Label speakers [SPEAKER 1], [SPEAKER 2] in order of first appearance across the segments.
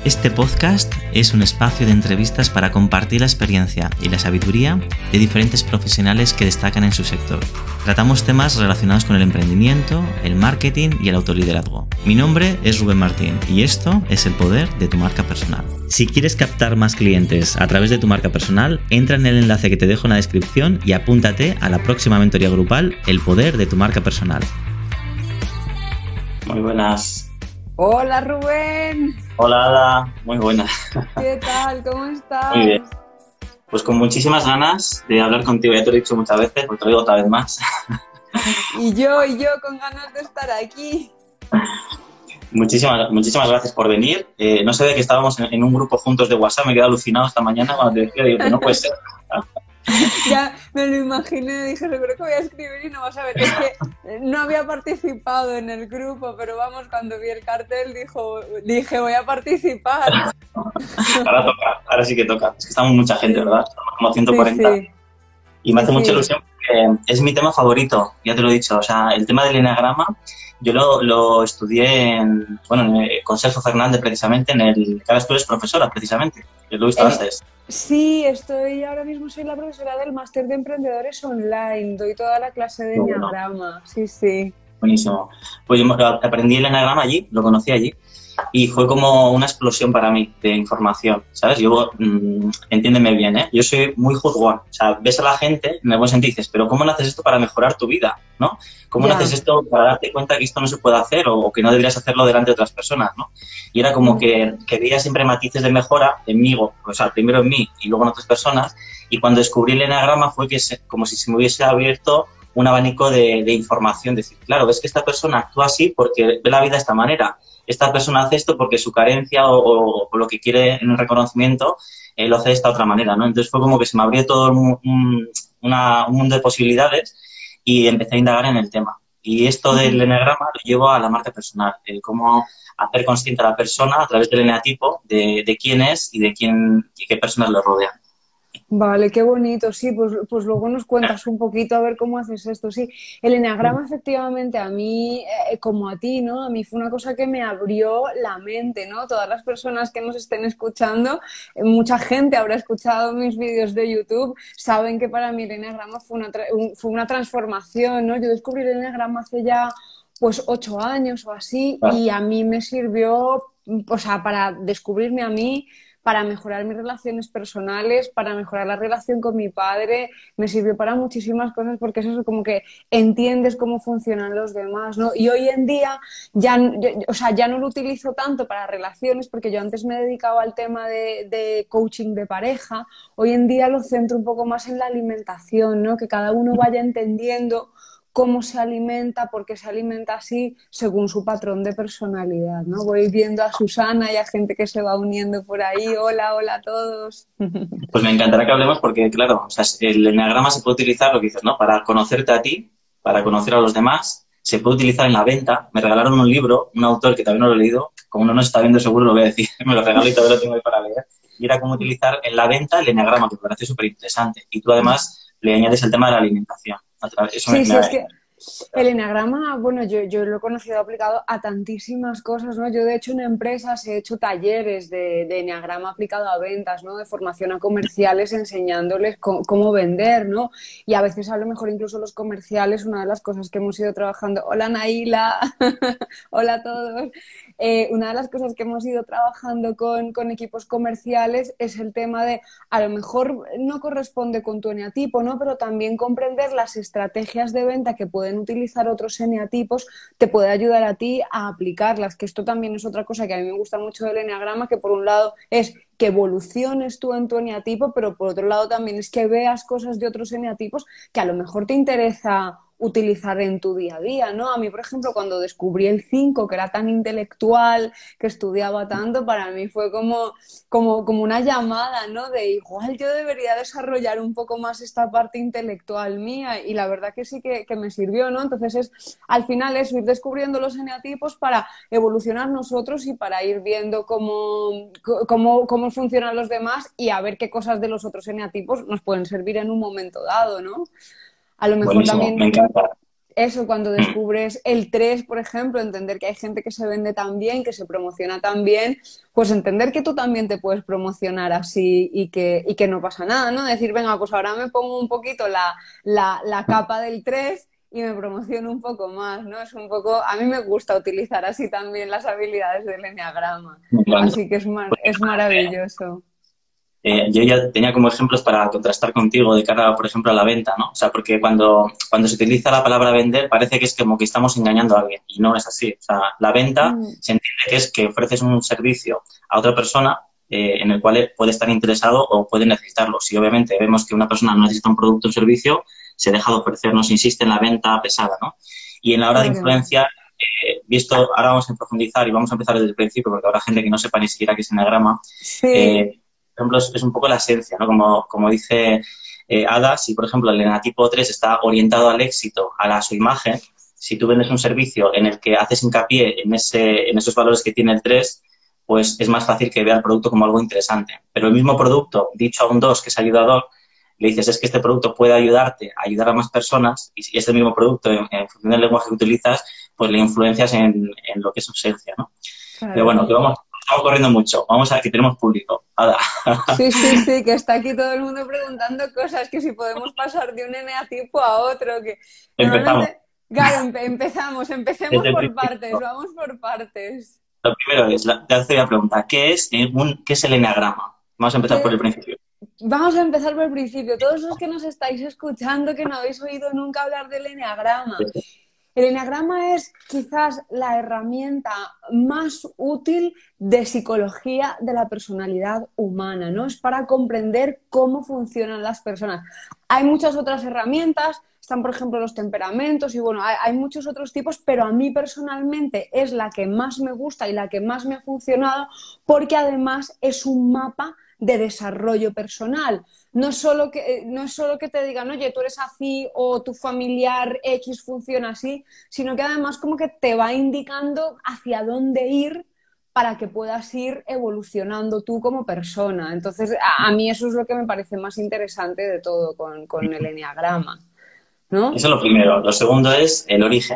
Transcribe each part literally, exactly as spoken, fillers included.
[SPEAKER 1] Este podcast es un espacio de entrevistas para compartir la experiencia y la sabiduría de diferentes profesionales que destacan en su sector. Tratamos temas relacionados con el emprendimiento, el marketing y el autoliderazgo. Mi nombre es Rubén Martín y esto es el poder de tu marca personal. Si quieres captar más clientes a través de tu marca personal, entra en el enlace que te dejo en la descripción y apúntate a la próxima mentoría grupal El poder de tu marca personal.
[SPEAKER 2] Muy buenas.
[SPEAKER 3] Hola Rubén.
[SPEAKER 2] Hola Ada, muy buena.
[SPEAKER 3] ¿Qué tal? ¿Cómo estás?
[SPEAKER 2] Muy bien. Pues con muchísimas ganas de hablar contigo, ya te lo he dicho muchas veces, porque te lo digo otra vez más.
[SPEAKER 3] Y yo, y yo con ganas de estar aquí.
[SPEAKER 2] Muchísimas, muchísimas gracias por venir. Eh, no sé de que estábamos en, en un grupo juntos de WhatsApp, me he quedado alucinado esta mañana cuando te decía, digo, que no puede ser.
[SPEAKER 3] Ya me lo imaginé, dije, seguro que voy a escribir y no vas a ver. Es que no había participado en el grupo, pero vamos, cuando vi el cartel dijo, dije, voy a participar.
[SPEAKER 2] Ahora toca, ahora sí que toca. Es que estamos mucha gente, ¿verdad? Estamos como ciento cuarenta. Sí, sí. Y me hace sí, mucha ilusión porque es mi tema favorito, ya te lo he dicho. O sea, el tema del eneagrama, yo lo, lo estudié en, bueno, en el Consejo Fernández, precisamente, en el que ahora tú eres profesora, precisamente. Yo lo he visto es, antes.
[SPEAKER 3] Sí, estoy ahora mismo soy la profesora del máster de emprendedores online. Doy toda la clase de eneagrama. Bueno. Sí, sí.
[SPEAKER 2] Buenísimo. Pues yo aprendí el eneagrama allí, lo conocí allí. Y fue como una explosión para mí de información, ¿sabes? Yo, mmm, entiéndeme bien, ¿eh? Yo soy muy juzgón. O sea, ves a la gente, en el buen sentido, dices, pero ¿cómo no haces esto para mejorar tu vida, no? ¿Cómo yeah. no haces esto para darte cuenta que esto no se puede hacer o, o que no deberías hacerlo delante de otras personas, ¿no? Y era como mm. que, que veía siempre matices de mejora en mí, o sea, primero en mí y luego en otras personas. Y cuando descubrí el eneagrama fue que se, como si se me hubiese abierto un abanico de, de información. Decir, claro, ves que esta persona actúa así porque ve la vida de esta manera. Esta persona hace esto porque su carencia o, o, o lo que quiere en el reconocimiento eh, lo hace de esta otra manera, ¿no? Entonces fue como que se me abrió todo un, un, una, un mundo de posibilidades y empecé a indagar en el tema. Y esto del eneagrama lo llevo a la marca personal, eh, cómo hacer consciente a la persona a través del eneatipo de, de quién es y de quién y qué personas le rodean.
[SPEAKER 3] Vale, qué bonito, sí, pues, pues luego nos cuentas un poquito a ver cómo haces esto, sí. El eneagrama efectivamente a mí, eh, como a ti, ¿no? A mí fue una cosa que me abrió la mente, ¿no? Todas las personas que nos estén escuchando, eh, mucha gente habrá escuchado mis vídeos de YouTube, saben que para mí el eneagrama fue una, un, fue una transformación, ¿no? Yo descubrí el eneagrama hace ya pues ocho años o así y a mí me sirvió, o sea, para descubrirme a mí, para mejorar mis relaciones personales, para mejorar la relación con mi padre, me sirvió para muchísimas cosas porque es eso, como que entiendes cómo funcionan los demás, ¿no? Y hoy en día ya, yo, o sea, ya no lo utilizo tanto para relaciones porque yo antes me dedicaba al tema de, de coaching de pareja, hoy en día lo centro un poco más en la alimentación, ¿no? Que cada uno vaya entendiendo cómo se alimenta, por qué se alimenta así, según su patrón de personalidad, ¿no? Voy viendo a Susana y a gente que se va uniendo por ahí. Hola, hola a todos.
[SPEAKER 2] Pues me encantará que hablemos porque, claro, o sea, el eneagrama se puede utilizar, lo que dices, ¿no? Para conocerte a ti, para conocer a los demás, se puede utilizar en la venta. Me regalaron un libro, un autor que también no lo he leído, como no nos está viendo seguro lo voy a decir, me lo regaló y todavía lo tengo ahí para leer, y era cómo utilizar en la venta el eneagrama, que me parece súper interesante. Y tú además le añades el tema de la alimentación. Eso
[SPEAKER 3] sí,
[SPEAKER 2] me,
[SPEAKER 3] sí,
[SPEAKER 2] me...
[SPEAKER 3] es que el eneagrama, bueno, yo, yo lo he conocido aplicado a tantísimas cosas, ¿no? Yo, de hecho, en empresas he hecho talleres de, de eneagrama aplicado a ventas, ¿no? De formación a comerciales enseñándoles cómo, cómo vender, ¿no? Y a veces, a lo mejor, incluso los comerciales, una de las cosas que hemos ido trabajando... Hola, Naila. Hola a todos. Eh, una de las cosas que hemos ido trabajando con, con equipos comerciales es el tema de, a lo mejor no corresponde con tu eneatipo, ¿no? Pero también comprender las estrategias de venta que pueden utilizar otros eneatipos te puede ayudar a ti a aplicarlas, que esto también es otra cosa que a mí me gusta mucho del eneagrama, que por un lado es que evoluciones tú en tu eneatipo, pero por otro lado también es que veas cosas de otros eneatipos que a lo mejor te interesa utilizar en tu día a día, ¿no? A mí, por ejemplo, cuando descubrí el cinco, que era tan intelectual, que estudiaba tanto, para mí fue como, como, como una llamada, ¿no? De igual yo debería desarrollar un poco más esta parte intelectual mía y la verdad que sí que, que me sirvió, ¿no? Entonces es, al final es ir descubriendo los eneatipos para evolucionar nosotros y para ir viendo cómo, cómo, cómo funcionan los demás y a ver qué cosas de los otros eneatipos nos pueden servir en un momento dado, ¿no? A lo mejor
[SPEAKER 2] Buenísimo,
[SPEAKER 3] también...
[SPEAKER 2] me encanta.
[SPEAKER 3] eso, cuando descubres el tres, por ejemplo, entender que hay gente que se vende tan bien, que se promociona tan bien, pues entender que tú también te puedes promocionar así y que, y que no pasa nada, ¿no? Decir, venga, pues ahora me pongo un poquito la, la, la capa del tres y me promociono un poco más, ¿no? Es un poco, a mí me gusta utilizar así también las habilidades del eneagrama, así que es, mar, es maravilloso.
[SPEAKER 2] Eh, yo ya tenía como ejemplos para contrastar contigo de cara, por ejemplo, a la venta, ¿no? O sea, porque cuando, cuando se utiliza la palabra vender parece que es como que estamos engañando a alguien y no es así. O sea, la venta mm. se entiende que es que ofreces un servicio a otra persona eh, en el cual puede estar interesado o puede necesitarlo. Si obviamente vemos que una persona no necesita un producto o servicio, se deja de ofrecer, no se insiste en la venta pesada, ¿no? Y en la hora de influenciar, eh, visto, ahora vamos a profundizar y vamos a empezar desde el principio porque habrá gente que no sepa ni siquiera qué es eneagrama.
[SPEAKER 3] Sí.
[SPEAKER 2] Eh, por ejemplo, es, es un poco la esencia, ¿no? Como, como dice eh, Ada, si por ejemplo el enatipo tres está orientado al éxito, a, la, a su imagen, si tú vendes un servicio en el que haces hincapié en, ese, en esos valores que tiene el tres, pues es más fácil que vea el producto como algo interesante. Pero el mismo producto, dicho a un dos que es ayudador, le dices, es que este producto puede ayudarte a ayudar a más personas, y si este mismo producto, en, en función del lenguaje que utilizas, pues le influencias en, en lo que es su esencia, ¿no? Claro. Pero bueno, que vamos... Estamos corriendo mucho. Vamos a ver que tenemos público. Ada.
[SPEAKER 3] Sí, sí, sí, que está aquí todo el mundo preguntando cosas, que si podemos pasar de un eneatipo a otro. Que
[SPEAKER 2] Empezamos.
[SPEAKER 3] Claro, empe empezamos. Empecemos por principio. partes. Vamos por partes.
[SPEAKER 2] Lo primero es, la, te hace la pregunta, ¿qué es, un, ¿qué es el eneagrama? Vamos a empezar
[SPEAKER 3] ¿Qué?
[SPEAKER 2] por el principio.
[SPEAKER 3] Vamos a empezar por el principio. Todos los que nos estáis escuchando, que no habéis oído nunca hablar del eneagrama. Sí. El eneagrama es quizás la herramienta más útil de psicología de la personalidad humana, ¿no? Es para comprender cómo funcionan las personas. Hay muchas otras herramientas, están por ejemplo los temperamentos y bueno, hay, hay muchos otros tipos, pero a mí personalmente es la que más me gusta y la que más me ha funcionado porque además es un mapa de desarrollo personal. No es solo que, no es solo que te digan, oye, tú eres así o tu familiar X funciona así, sino que además como que te va indicando hacia dónde ir para que puedas ir evolucionando tú como persona. Entonces, a, a mí eso es lo que me parece más interesante de todo con, con el eneagrama, ¿no?
[SPEAKER 2] Eso es lo primero. Lo segundo es el origen.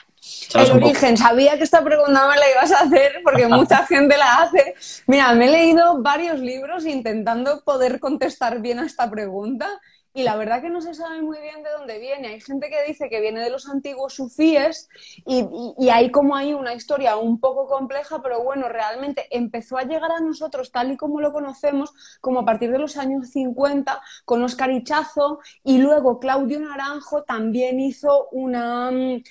[SPEAKER 3] El origen, sabía que esta pregunta me la ibas a hacer porque mucha gente la hace. Mira, me he leído varios libros intentando poder contestar bien a esta pregunta y la verdad que no se sabe muy bien de dónde viene. Hay gente que dice que viene de los antiguos sufíes y, y, y hay como ahí una historia un poco compleja, pero bueno, realmente empezó a llegar a nosotros tal y como lo conocemos como a partir de los años cincuenta con Óscar Ichazo y luego Claudio Naranjo también hizo una,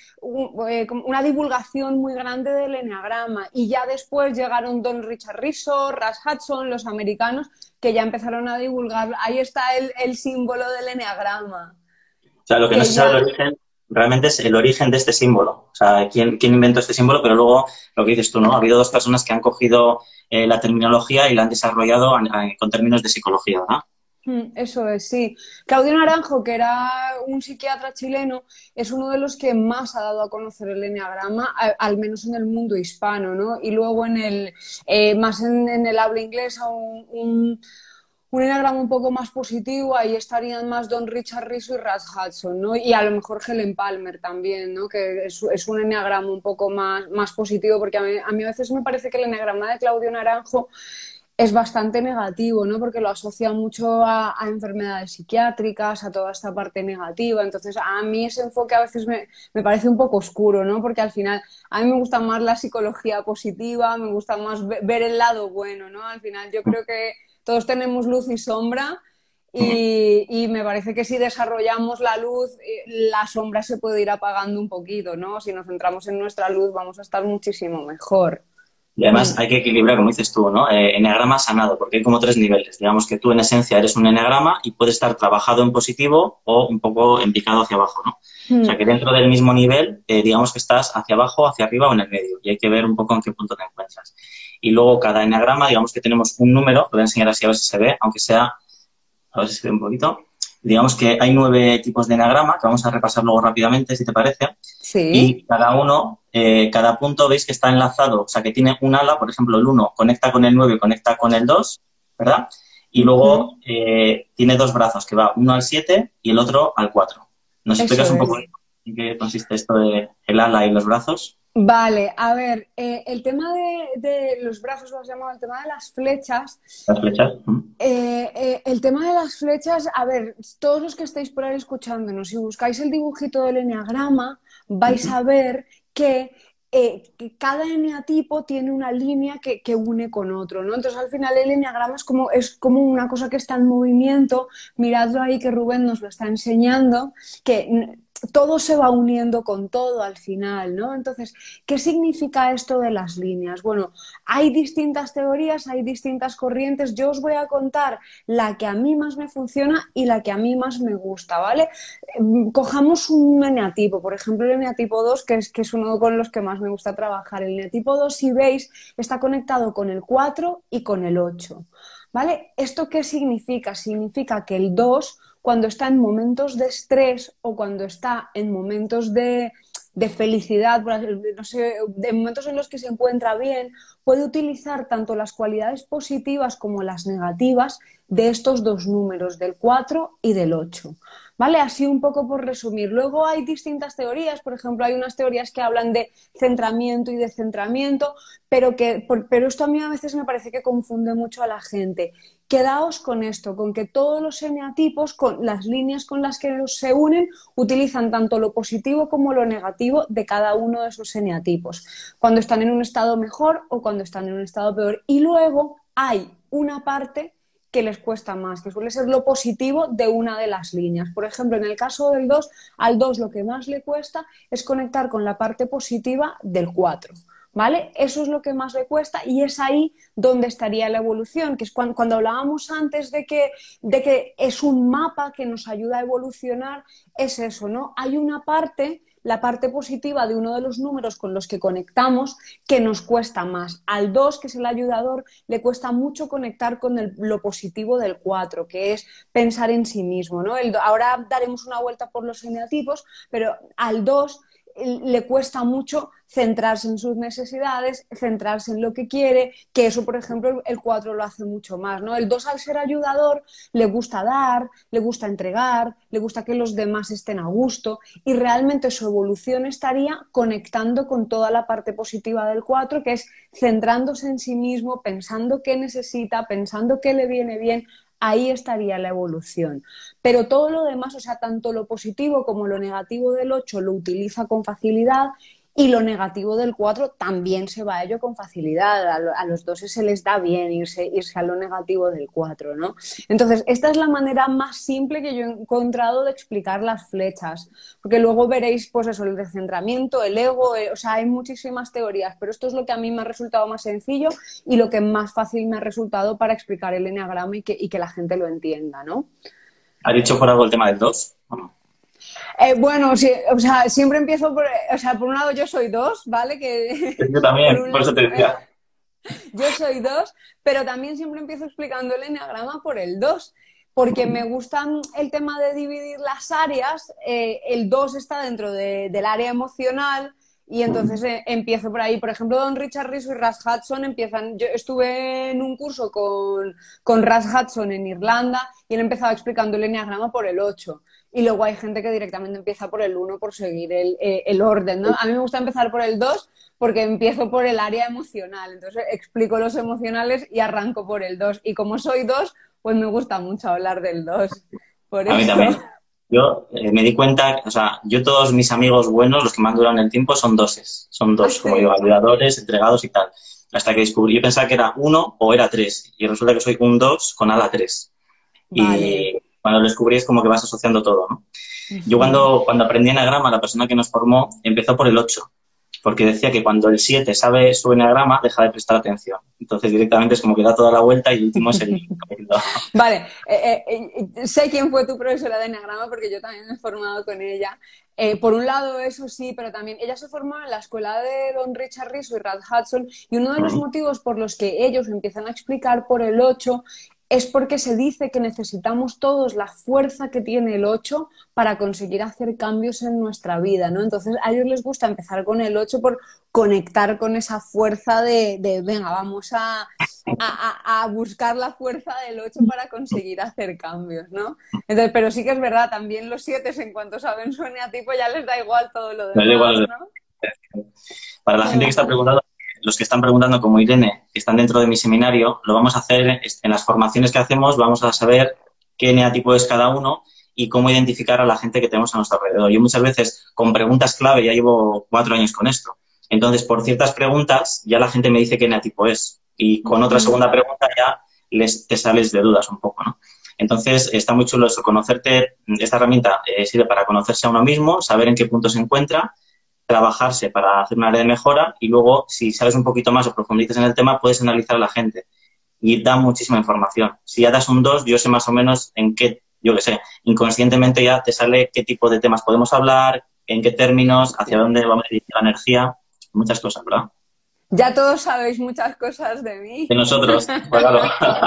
[SPEAKER 3] una divulgación muy grande del eneagrama y ya después llegaron Don Richard Riso, Russ Hudson, los americanos, que ya empezaron a divulgar. Ahí está el, el símbolo del eneagrama.
[SPEAKER 2] O sea, lo que, que no se ya... sabe el origen, realmente es el origen de este símbolo. O sea, quién, quién inventó este símbolo, pero luego, lo que dices tú, ¿no? Ha habido dos personas que han cogido eh, la terminología y la han desarrollado a, a, con términos de psicología, ¿verdad?
[SPEAKER 3] Eso es, sí. Claudio Naranjo, que era un psiquiatra chileno, es uno de los que más ha dado a conocer el eneagrama, al menos en el mundo hispano, ¿no? Y luego en el, eh, más en, en el habla inglesa, un, un, un eneagrama un poco más positivo, ahí estarían más Don Richard Riso y Russ Hudson, ¿no? Y a lo mejor Helen Palmer también, ¿no? Que es, es un eneagrama un poco más, más positivo, porque a mí, a mí a veces me parece que el eneagrama de Claudio Naranjo es bastante negativo, ¿no? Porque lo asocia mucho a, a enfermedades psiquiátricas, a toda esta parte negativa. Entonces, a mí ese enfoque a veces me, me parece un poco oscuro, ¿no? Porque al final a mí me gusta más la psicología positiva, me gusta más ver el lado bueno, ¿no? Al final yo creo que todos tenemos luz y sombra y, y me parece que si desarrollamos la luz, la sombra se puede ir apagando un poquito, ¿no? Si nos centramos en nuestra luz vamos a estar muchísimo mejor.
[SPEAKER 2] Y además hay que equilibrar, como dices tú, ¿no? Eh, eneagrama sanado, porque hay como tres niveles. Digamos que tú en esencia eres un eneagrama y puede estar trabajado en positivo o un poco en picado hacia abajo, ¿no? Mm. O sea que dentro del mismo nivel, eh, digamos que estás hacia abajo, hacia arriba o en el medio. Y hay que ver un poco en qué punto te encuentras. Y luego cada eneagrama, digamos que tenemos un número, lo voy a enseñar así a ver si se ve, aunque sea, a ver si se ve un poquito. Digamos que hay nueve tipos de eneagrama, que vamos a repasar luego rápidamente, si te parece.
[SPEAKER 3] Sí.
[SPEAKER 2] Y cada uno, eh, cada punto, veis que está enlazado, o sea, que tiene un ala, por ejemplo, el uno conecta con el nueve y conecta con el dos, ¿verdad? Y luego eh, tiene dos brazos, que va uno al siete y el otro al cuatro. ¿Nos explicas un poco? ¿En qué consiste esto de el ala y los brazos?
[SPEAKER 3] Vale, a ver, eh, el tema de, de los brazos, lo has llamado, el tema de las flechas.
[SPEAKER 2] Las flechas. ¿Mm?
[SPEAKER 3] Eh, eh, el tema de las flechas, a ver, todos los que estáis por ahí escuchándonos, si buscáis el dibujito del eneagrama, vais
[SPEAKER 2] Ujú.
[SPEAKER 3] a ver que, eh, que cada eneatipo tiene una línea que, que une con otro, ¿no? Entonces, al final, el eneagrama es como, es como una cosa que está en movimiento. Miradlo ahí que Rubén nos lo está enseñando, que todo se va uniendo con todo al final, ¿no? Entonces, ¿qué significa esto de las líneas? Bueno, hay distintas teorías, hay distintas corrientes. Yo os voy a contar la que a mí más me funciona y la que a mí más me gusta, ¿vale? Cojamos un eneatipo, por ejemplo, el eneatipo dos, que es, que es uno con los que más me gusta trabajar. El eneatipo dos, si veis, está conectado con el cuatro y con el ocho, ¿vale? ¿Esto qué significa? Significa que el dos, cuando está en momentos de estrés o cuando está en momentos de, de felicidad, no sé, de momentos en los que se encuentra bien, puede utilizar tanto las cualidades positivas como las negativas de estos dos números, del cuatro y del ocho. ¿Vale? Así un poco por resumir. Luego hay distintas teorías, por ejemplo, hay unas teorías que hablan de centramiento y descentramiento, pero, que, pero esto a mí a veces me parece que confunde mucho a la gente. Quedaos con esto, con que todos los eneatipos, con las líneas con las que se unen, utilizan tanto lo positivo como lo negativo de cada uno de esos eneatipos, cuando están en un estado mejor o cuando están en un estado peor. Y luego hay una parte que les cuesta más, que suele ser lo positivo de una de las líneas. Por ejemplo, en el caso del dos, al dos lo que más le cuesta es conectar con la parte positiva del cuatro. ¿Vale? Eso es lo que más le cuesta y es ahí donde estaría la evolución, que es cuando, cuando hablábamos antes de que, de que es un mapa que nos ayuda a evolucionar, es eso, ¿no? Hay una parte, la parte positiva de uno de los números con los que conectamos, que nos cuesta más. Al dos, que es el ayudador, le cuesta mucho conectar con el, lo positivo del cuatro, que es pensar en sí mismo, ¿no? El, ahora daremos una vuelta por los eneatipos, pero al dos le cuesta mucho centrarse en sus necesidades, centrarse en lo que quiere, que eso, por ejemplo, el cuatro lo hace mucho más, ¿no? El dos, al ser ayudador, le gusta dar, le gusta entregar, le gusta que los demás estén a gusto y realmente su evolución estaría conectando con toda la parte positiva del cuatro, que es centrándose en sí mismo, pensando qué necesita, pensando qué le viene bien. Ahí estaría la evolución. Pero todo lo demás, o sea, tanto lo positivo como lo negativo del ocho lo utiliza con facilidad y lo negativo del cuatro también se va a ello con facilidad. A, lo, a los dos se les da bien irse, irse a lo negativo del cuatro, ¿no? Entonces, esta es la manera más simple que yo he encontrado de explicar las flechas. Porque luego veréis, pues eso, el descentramiento, el ego, eh, o sea, hay muchísimas teorías, pero esto es lo que a mí me ha resultado más sencillo y lo que más fácil me ha resultado para explicar el eneagrama y que, y que la gente lo entienda, ¿no?
[SPEAKER 2] ¿Has dicho por algo el tema del dos?
[SPEAKER 3] Eh, bueno, sí, o sea, siempre empiezo por, o sea, por un lado yo soy dos, ¿vale? Que,
[SPEAKER 2] Yo también,
[SPEAKER 3] por, un,
[SPEAKER 2] por eso te decía.
[SPEAKER 3] yo soy dos, pero también siempre empiezo explicando el eneagrama por el dos, porque me gusta el tema de dividir las áreas. Eh, el dos está dentro de, del área emocional y entonces eh, empiezo por ahí. Por ejemplo, Don Richard Riso y Russ Hudson empiezan. Yo estuve en un curso con, con Russ Hudson en Irlanda y él empezaba explicando el eneagrama por el ocho. Y luego hay gente que directamente empieza por el uno por seguir el, eh, el orden, ¿no? A mí me gusta empezar por el dos porque empiezo por el área emocional. Entonces explico los emocionales y arranco por el dos. Y como soy dos, pues me gusta mucho hablar del dos. Por
[SPEAKER 2] A mí
[SPEAKER 3] eso.
[SPEAKER 2] también. Yo eh, me di cuenta, o sea, yo todos mis amigos buenos, los que me han durado en el tiempo, son doses. Son dos,
[SPEAKER 3] ¿Ah,
[SPEAKER 2] como
[SPEAKER 3] sí?
[SPEAKER 2] digo, ayudadores, entregados y tal. Hasta que descubrí, yo pensaba que era uno o era tres. Y resulta que soy un dos con ala tres.
[SPEAKER 3] Vale.
[SPEAKER 2] Y cuando lo descubrí es como que vas asociando todo, ¿no? Yo
[SPEAKER 3] Uh-huh.
[SPEAKER 2] cuando, cuando aprendí enagrama, la persona que nos formó empezó por el ocho, porque decía que cuando el siete sabe su enagrama, deja de prestar atención. Entonces directamente es como que da toda la vuelta y el último es el capítulo.
[SPEAKER 3] Vale, eh, eh, eh, sé quién fue tu profesora de enagrama porque yo también me he formado con ella. Eh, por un lado, eso sí, pero también ella se formó en la escuela de Don Richard Riso y Russ Hudson y uno de los motivos por los que ellos empiezan a explicar por el ocho es porque se dice que necesitamos todos la fuerza que tiene el ocho para conseguir hacer cambios en nuestra vida, ¿no? Entonces a ellos les gusta empezar con el ocho por conectar con esa fuerza de, de venga, vamos a, a, a buscar la fuerza del ocho para conseguir hacer cambios, ¿no? Entonces, pero sí que es verdad, también los siete en cuanto saben su eneatipo ya les da igual todo lo demás, igual,
[SPEAKER 2] ¿no? Para la gente que está preguntando, los que están preguntando como Irene, que están dentro de mi seminario, lo vamos a hacer en las formaciones que hacemos, vamos a saber qué eneatipo es cada uno y cómo identificar a la gente que tenemos a nuestro alrededor. Yo muchas veces con preguntas clave, ya llevo cuatro años con esto, entonces por ciertas preguntas ya la gente me dice qué eneatipo es y con otra segunda pregunta ya les, te sales de dudas un poco, ¿no? Entonces está muy chulo eso, conocerte, esta herramienta eh, sirve para conocerse a uno mismo, saber en qué punto se encuentra, trabajarse para hacer una área de mejora y luego, si sabes un poquito más o profundizas en el tema, puedes analizar a la gente y da muchísima información. Si ya das un dos, yo sé más o menos en qué, yo qué sé, inconscientemente ya te sale qué tipo de temas podemos hablar, en qué términos, hacia dónde vamos a dirigir la energía, muchas cosas, ¿verdad?
[SPEAKER 3] Ya todos sabéis muchas cosas de mí.
[SPEAKER 2] De nosotros, pues claro.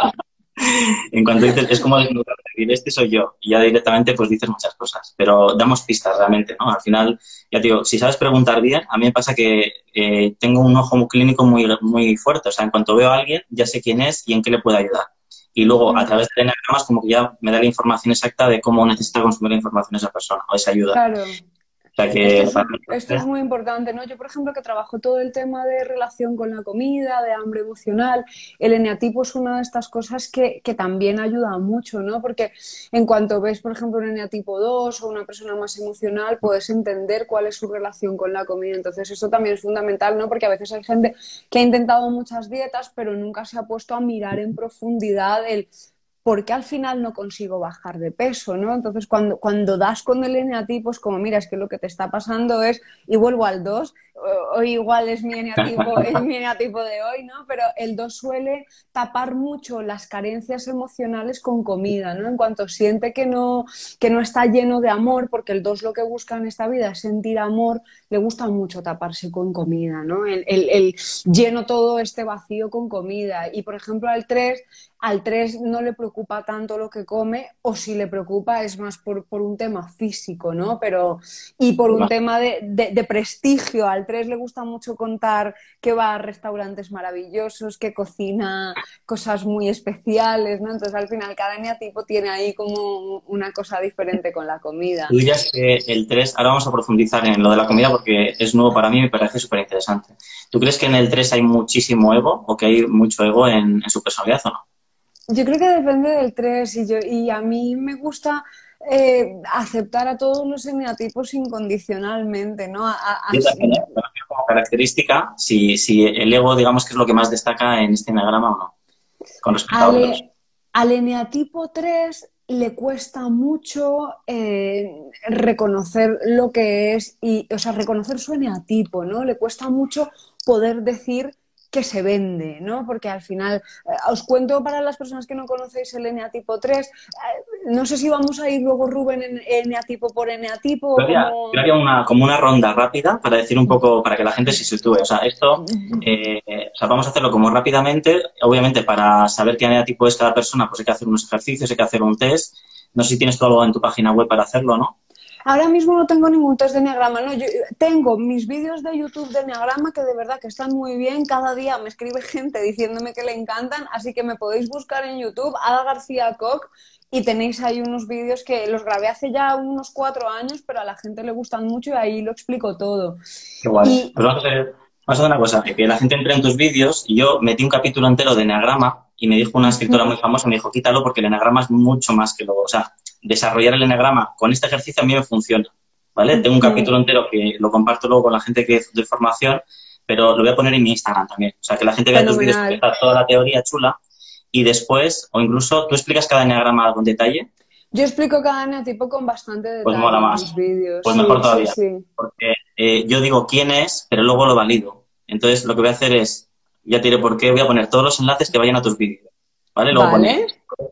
[SPEAKER 2] En cuanto dices, es como decir, este soy yo, y ya directamente pues dices muchas cosas, pero damos pistas realmente, ¿no? Al final, ya te digo, si sabes preguntar bien, a mí me pasa que eh, tengo un ojo muy clínico muy, muy fuerte, o sea, en cuanto veo a alguien, ya sé quién es y en qué le puedo ayudar. Y luego, a través de eneagramas, como que ya me da la información exacta de cómo necesita consumir la información esa persona, o esa ayuda.
[SPEAKER 3] Claro.
[SPEAKER 2] O sea que,
[SPEAKER 3] esto, es, esto es muy importante, ¿no? Yo, por ejemplo, que trabajo todo el tema de relación con la comida, de hambre emocional, el eneatipo es una de estas cosas que, que también ayuda mucho, ¿no? Porque en cuanto ves, por ejemplo, un eneatipo dos o una persona más emocional, puedes entender cuál es su relación con la comida. Entonces, eso también es fundamental, ¿no? Porque a veces hay gente que ha intentado muchas dietas, pero nunca se ha puesto a mirar en profundidad el ¿por qué al final no consigo bajar de peso, ¿no? Entonces, cuando, cuando das con el eneatipo, es como, mira, es que lo que te está pasando es, y vuelvo al dos, hoy igual es mi eneatipo, es mi eneatipo de hoy, ¿no? Pero el dos suele tapar mucho las carencias emocionales con comida, ¿no? En cuanto siente que no, que no está lleno de amor, porque el dos lo que busca en esta vida es sentir amor, le gusta mucho taparse con comida, ¿no? El, el, el lleno todo este vacío con comida. Y, por ejemplo, al tres... Al tres no le preocupa tanto lo que come, o si le preocupa es más por, por un tema físico, ¿no? Pero, y por un tema de, de, de prestigio. Al tres le gusta mucho contar que va a restaurantes maravillosos, que cocina cosas muy especiales, ¿no? Entonces, al final, cada eneatipo tiene ahí como una cosa diferente con la comida.
[SPEAKER 2] Tú dirías que el tres, ahora vamos a profundizar en lo de la comida porque es nuevo para mí y me parece súper interesante. ¿Tú crees que en el tres hay muchísimo ego o que hay mucho ego en, en su personalidad o no?
[SPEAKER 3] Yo creo que depende del tres y, yo, y a mí me gusta eh, aceptar a todos los eneatipos incondicionalmente, ¿no? A, a,
[SPEAKER 2] Yo también, ¿eh? Como característica, si, si el ego, digamos, que es lo que más destaca en este eneagrama o no, con respecto a otros.
[SPEAKER 3] Al eneatipo tres le cuesta mucho eh, reconocer lo que es, y, o sea, reconocer su eneatipo, ¿no? Le cuesta mucho poder decir que se vende, ¿no? Porque al final, eh, os cuento para las personas que no conocéis el eneatipo tres, eh, no sé si vamos a ir luego, Rubén, en eneatipo por eneatipo.
[SPEAKER 2] Yo haría,
[SPEAKER 3] como...
[SPEAKER 2] yo haría una, como una ronda rápida para decir un poco, para que la gente se sitúe. O sea, esto, eh, o sea, vamos a hacerlo como rápidamente. Obviamente, para saber qué eneatipo es cada persona, pues hay que hacer unos ejercicios, hay que hacer un test. No sé si tienes tú algo en tu página web para hacerlo, ¿no?
[SPEAKER 3] Ahora mismo no tengo ningún test de eneagrama, ¿no? Yo tengo mis vídeos de YouTube de eneagrama que de verdad que están muy bien. Cada día me escribe gente diciéndome que le encantan, así que me podéis buscar en YouTube, Ada García Koch, y tenéis ahí unos vídeos que los grabé hace ya unos cuatro años, pero a la gente le gustan mucho y ahí lo explico todo.
[SPEAKER 2] Qué guay.
[SPEAKER 3] Y...
[SPEAKER 2] Pues vamos a hacer, vamos a hacer una cosa, que la gente entre en tus vídeos y yo metí un capítulo entero de eneagrama y me dijo una escritora muy famosa, me dijo, quítalo porque el eneagrama es mucho más que lo... O sea, desarrollar el eneagrama con este ejercicio a mí me funciona, ¿vale? Tengo un capítulo entero que lo comparto luego con la gente que es de formación, pero lo voy a poner en mi Instagram también. O sea, que la gente vea tus vídeos, que está toda la teoría chula, y después, o incluso, ¿tú explicas cada eneagrama con detalle?
[SPEAKER 3] Yo explico cada eneatipo con bastante detalle
[SPEAKER 2] pues mola más.
[SPEAKER 3] en mis vídeos.
[SPEAKER 2] Pues
[SPEAKER 3] sí,
[SPEAKER 2] mejor todavía,
[SPEAKER 3] sí, sí.
[SPEAKER 2] porque eh, yo digo quién es, pero luego lo valido. Entonces, lo que voy a hacer es, ya te diré por qué, voy a poner todos los enlaces que vayan a tus vídeos, ¿vale? Luego
[SPEAKER 3] vale.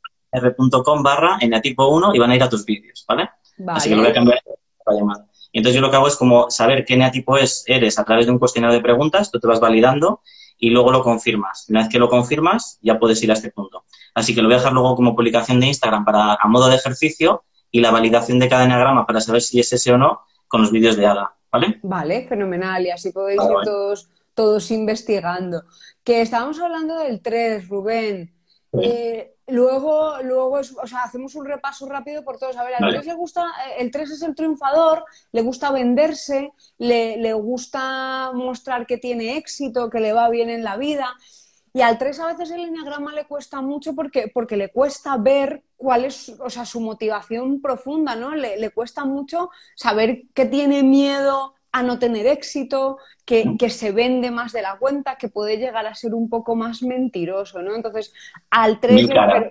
[SPEAKER 2] r punto com barra eneatipo uno y van a ir a tus vídeos, ¿vale?
[SPEAKER 3] Vale.
[SPEAKER 2] Así que lo voy a cambiar para llamar. Y entonces yo lo que hago es como saber qué eneatipo es, eres a través de un cuestionario de preguntas, tú te vas validando y luego lo confirmas. Una vez que lo confirmas, ya puedes ir a este punto. Así que lo voy a dejar luego como publicación de Instagram para a modo de ejercicio y la validación de cada eneagrama para saber si es ese o no con los vídeos de Ada, ¿vale?
[SPEAKER 3] Vale, fenomenal. Y así podéis
[SPEAKER 2] Vale,
[SPEAKER 3] ir
[SPEAKER 2] vale.
[SPEAKER 3] todos, todos investigando. Que estábamos hablando del tres, Rubén. Eh, luego, luego es- o sea, hacemos un repaso rápido por todos. A ver, al
[SPEAKER 2] Vale.
[SPEAKER 3] tres le gusta, el tres es el triunfador, le gusta venderse, le, le gusta mostrar que tiene éxito, que le va bien en la vida. Y al tres a veces el eneagrama le cuesta mucho porque, porque le cuesta ver cuál es, o sea, su motivación profunda, ¿no? Le, le cuesta mucho saber que tiene miedo a no tener éxito, que, que se vende más de la cuenta, que puede llegar a ser un poco más mentiroso, ¿no? Entonces, al tres,
[SPEAKER 2] Mil caras.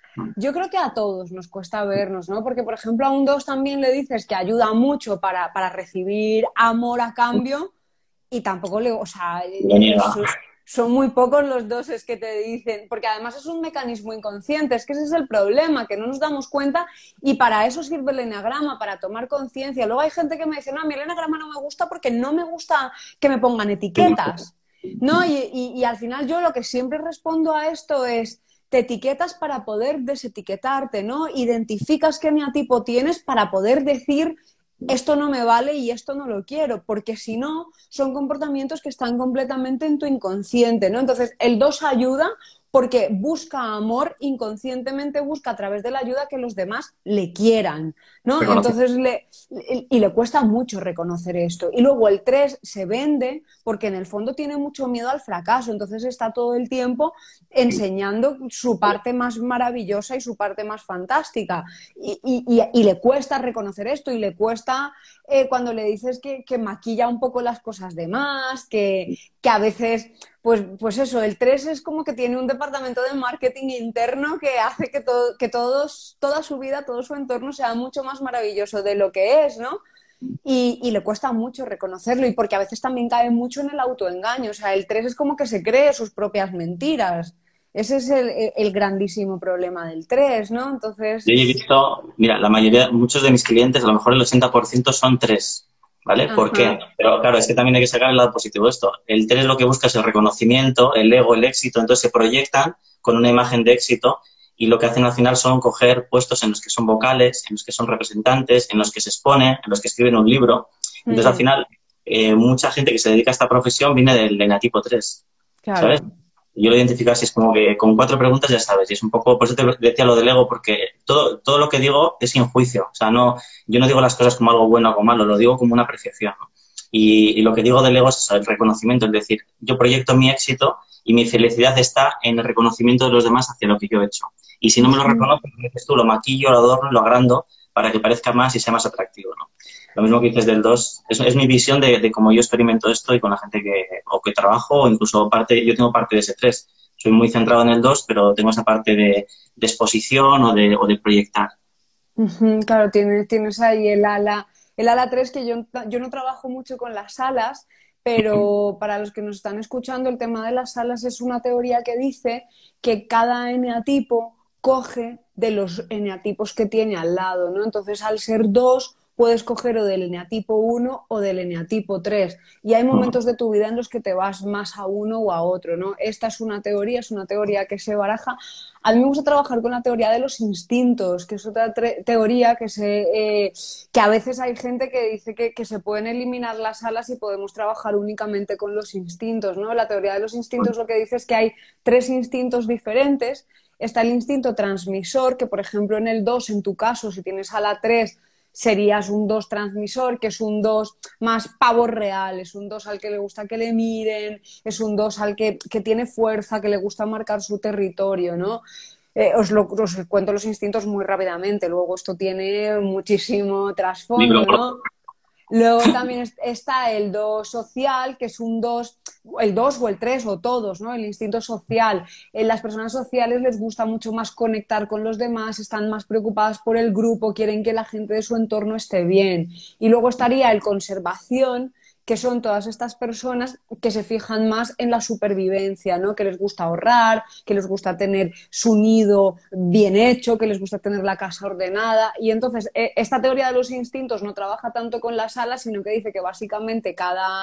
[SPEAKER 3] yo creo que a todos nos cuesta vernos, ¿no? Porque, por ejemplo, a un dos también le dices que ayuda mucho para, para recibir amor a cambio y tampoco le, o sea,
[SPEAKER 2] Lo niega.
[SPEAKER 3] son, son muy pocos los doses que te dicen, porque además es un mecanismo inconsciente, es que ese es el problema, que no nos damos cuenta y para eso sirve el eneagrama, para tomar conciencia. Luego hay gente que me dice, no, a mí el eneagrama no me gusta porque no me gusta que me pongan etiquetas, ¿no? Y, y, y al final yo lo que siempre respondo a esto es, te etiquetas para poder desetiquetarte, ¿no? Identificas qué eneatipo tienes para poder decir esto no me vale y esto no lo quiero, porque si no, son comportamientos que están completamente en tu inconsciente, ¿no? Entonces, el dos ayuda porque busca amor, inconscientemente busca a través de la ayuda que los demás le quieran, ¿no?
[SPEAKER 2] Reconoce.
[SPEAKER 3] Entonces, le, y le cuesta mucho reconocer esto. Y luego el tres se vende porque en el fondo tiene mucho miedo al fracaso, entonces está todo el tiempo enseñando su parte más maravillosa y su parte más fantástica. Y, y, y, y le cuesta reconocer esto y le cuesta eh, cuando le dices que, que maquilla un poco las cosas de más, que, que a veces... Pues, pues eso, el tres es como que tiene un departamento de marketing interno que hace que, todo, que todos, toda su vida, todo su entorno sea mucho más maravilloso de lo que es, ¿no? Y, y le cuesta mucho reconocerlo y porque a veces también cae mucho en el autoengaño. O sea, el tres es como que se cree sus propias mentiras. Ese es el, el grandísimo problema del tres, ¿no? Entonces...
[SPEAKER 2] Yo he visto, mira, la mayoría, muchos de mis clientes, a lo mejor el ochenta por ciento son tres, ¿vale? ¿Por
[SPEAKER 3] Ajá.
[SPEAKER 2] qué? Pero claro, es que también hay que sacar el lado positivo de esto. El tres lo que busca es el reconocimiento, el ego, el éxito, entonces se proyectan con una imagen de éxito y lo que hacen al final son coger puestos en los que son vocales, en los que son representantes, en los que se exponen, en los que escriben un libro. Entonces,
[SPEAKER 3] Mm,
[SPEAKER 2] al final, eh, mucha gente que se dedica a esta profesión viene del eneatipo tres,
[SPEAKER 3] claro.
[SPEAKER 2] ¿sabes? Yo lo identifico así, es como que con cuatro preguntas ya sabes, y es un poco, por eso te decía lo del ego, porque todo, todo lo que digo es sin juicio, o sea, no, yo no digo las cosas como algo bueno o algo malo, lo digo como una apreciación, ¿no? Y, y lo que digo del ego es eso, el reconocimiento, es decir, yo proyecto mi éxito y mi felicidad está en el reconocimiento de los demás hacia lo que yo he hecho. Y si no me lo reconozco, como dices tú, lo maquillo, lo adorno, lo agrando para que parezca más y sea más atractivo, ¿no? Lo mismo que dices del dos, es, es mi visión de, de cómo yo experimento esto y con la gente que, o que trabajo, o incluso parte, yo tengo parte de ese tres. Soy muy centrado en el dos, pero tengo esa parte de, de exposición o de, o de proyectar.
[SPEAKER 3] Ujú, claro, tienes, tienes ahí el ala, el ala tres que yo, yo no trabajo mucho con las alas, pero para los que nos están escuchando, el tema de las alas es una teoría que dice que cada eneatipo coge de los eneatipos que tiene al lado, ¿no? Entonces, al ser dos, puedes coger o del eneatipo uno o del eneatipo tres. Y hay momentos de tu vida en los que te vas más a uno o a otro, ¿no? Esta es una teoría, es una teoría que se baraja. A mí me gusta trabajar con la teoría de los instintos, que es otra teoría que, se, eh, que a veces hay gente que dice que, que se pueden eliminar las alas y podemos trabajar únicamente con los instintos, ¿no? La teoría de los instintos lo que dice es que hay tres instintos diferentes. Está el instinto transmisor, que por ejemplo en el dos, en tu caso, si tienes ala tres, serías un dos transmisor, que es un dos más pavo real, es un dos al que le gusta que le miren, es un dos al que, que tiene fuerza, que le gusta marcar su territorio, ¿no? Eh, os, lo, os cuento los instintos muy rápidamente, luego esto tiene muchísimo trasfondo, ¿no? Luego también está el dos social, que es un dos, el dos o el tres o todos, ¿no? El instinto social. En las personas sociales les gusta mucho más conectar con los demás, están más preocupadas por el grupo, quieren que la gente de su entorno esté bien. Y luego estaría el conservación, que son todas estas personas que se fijan más en la supervivencia, ¿no? Que les gusta ahorrar, que les gusta tener su nido bien hecho, que les gusta tener la casa ordenada. Y entonces, esta teoría de los instintos no trabaja tanto con las alas, sino que dice que básicamente cada,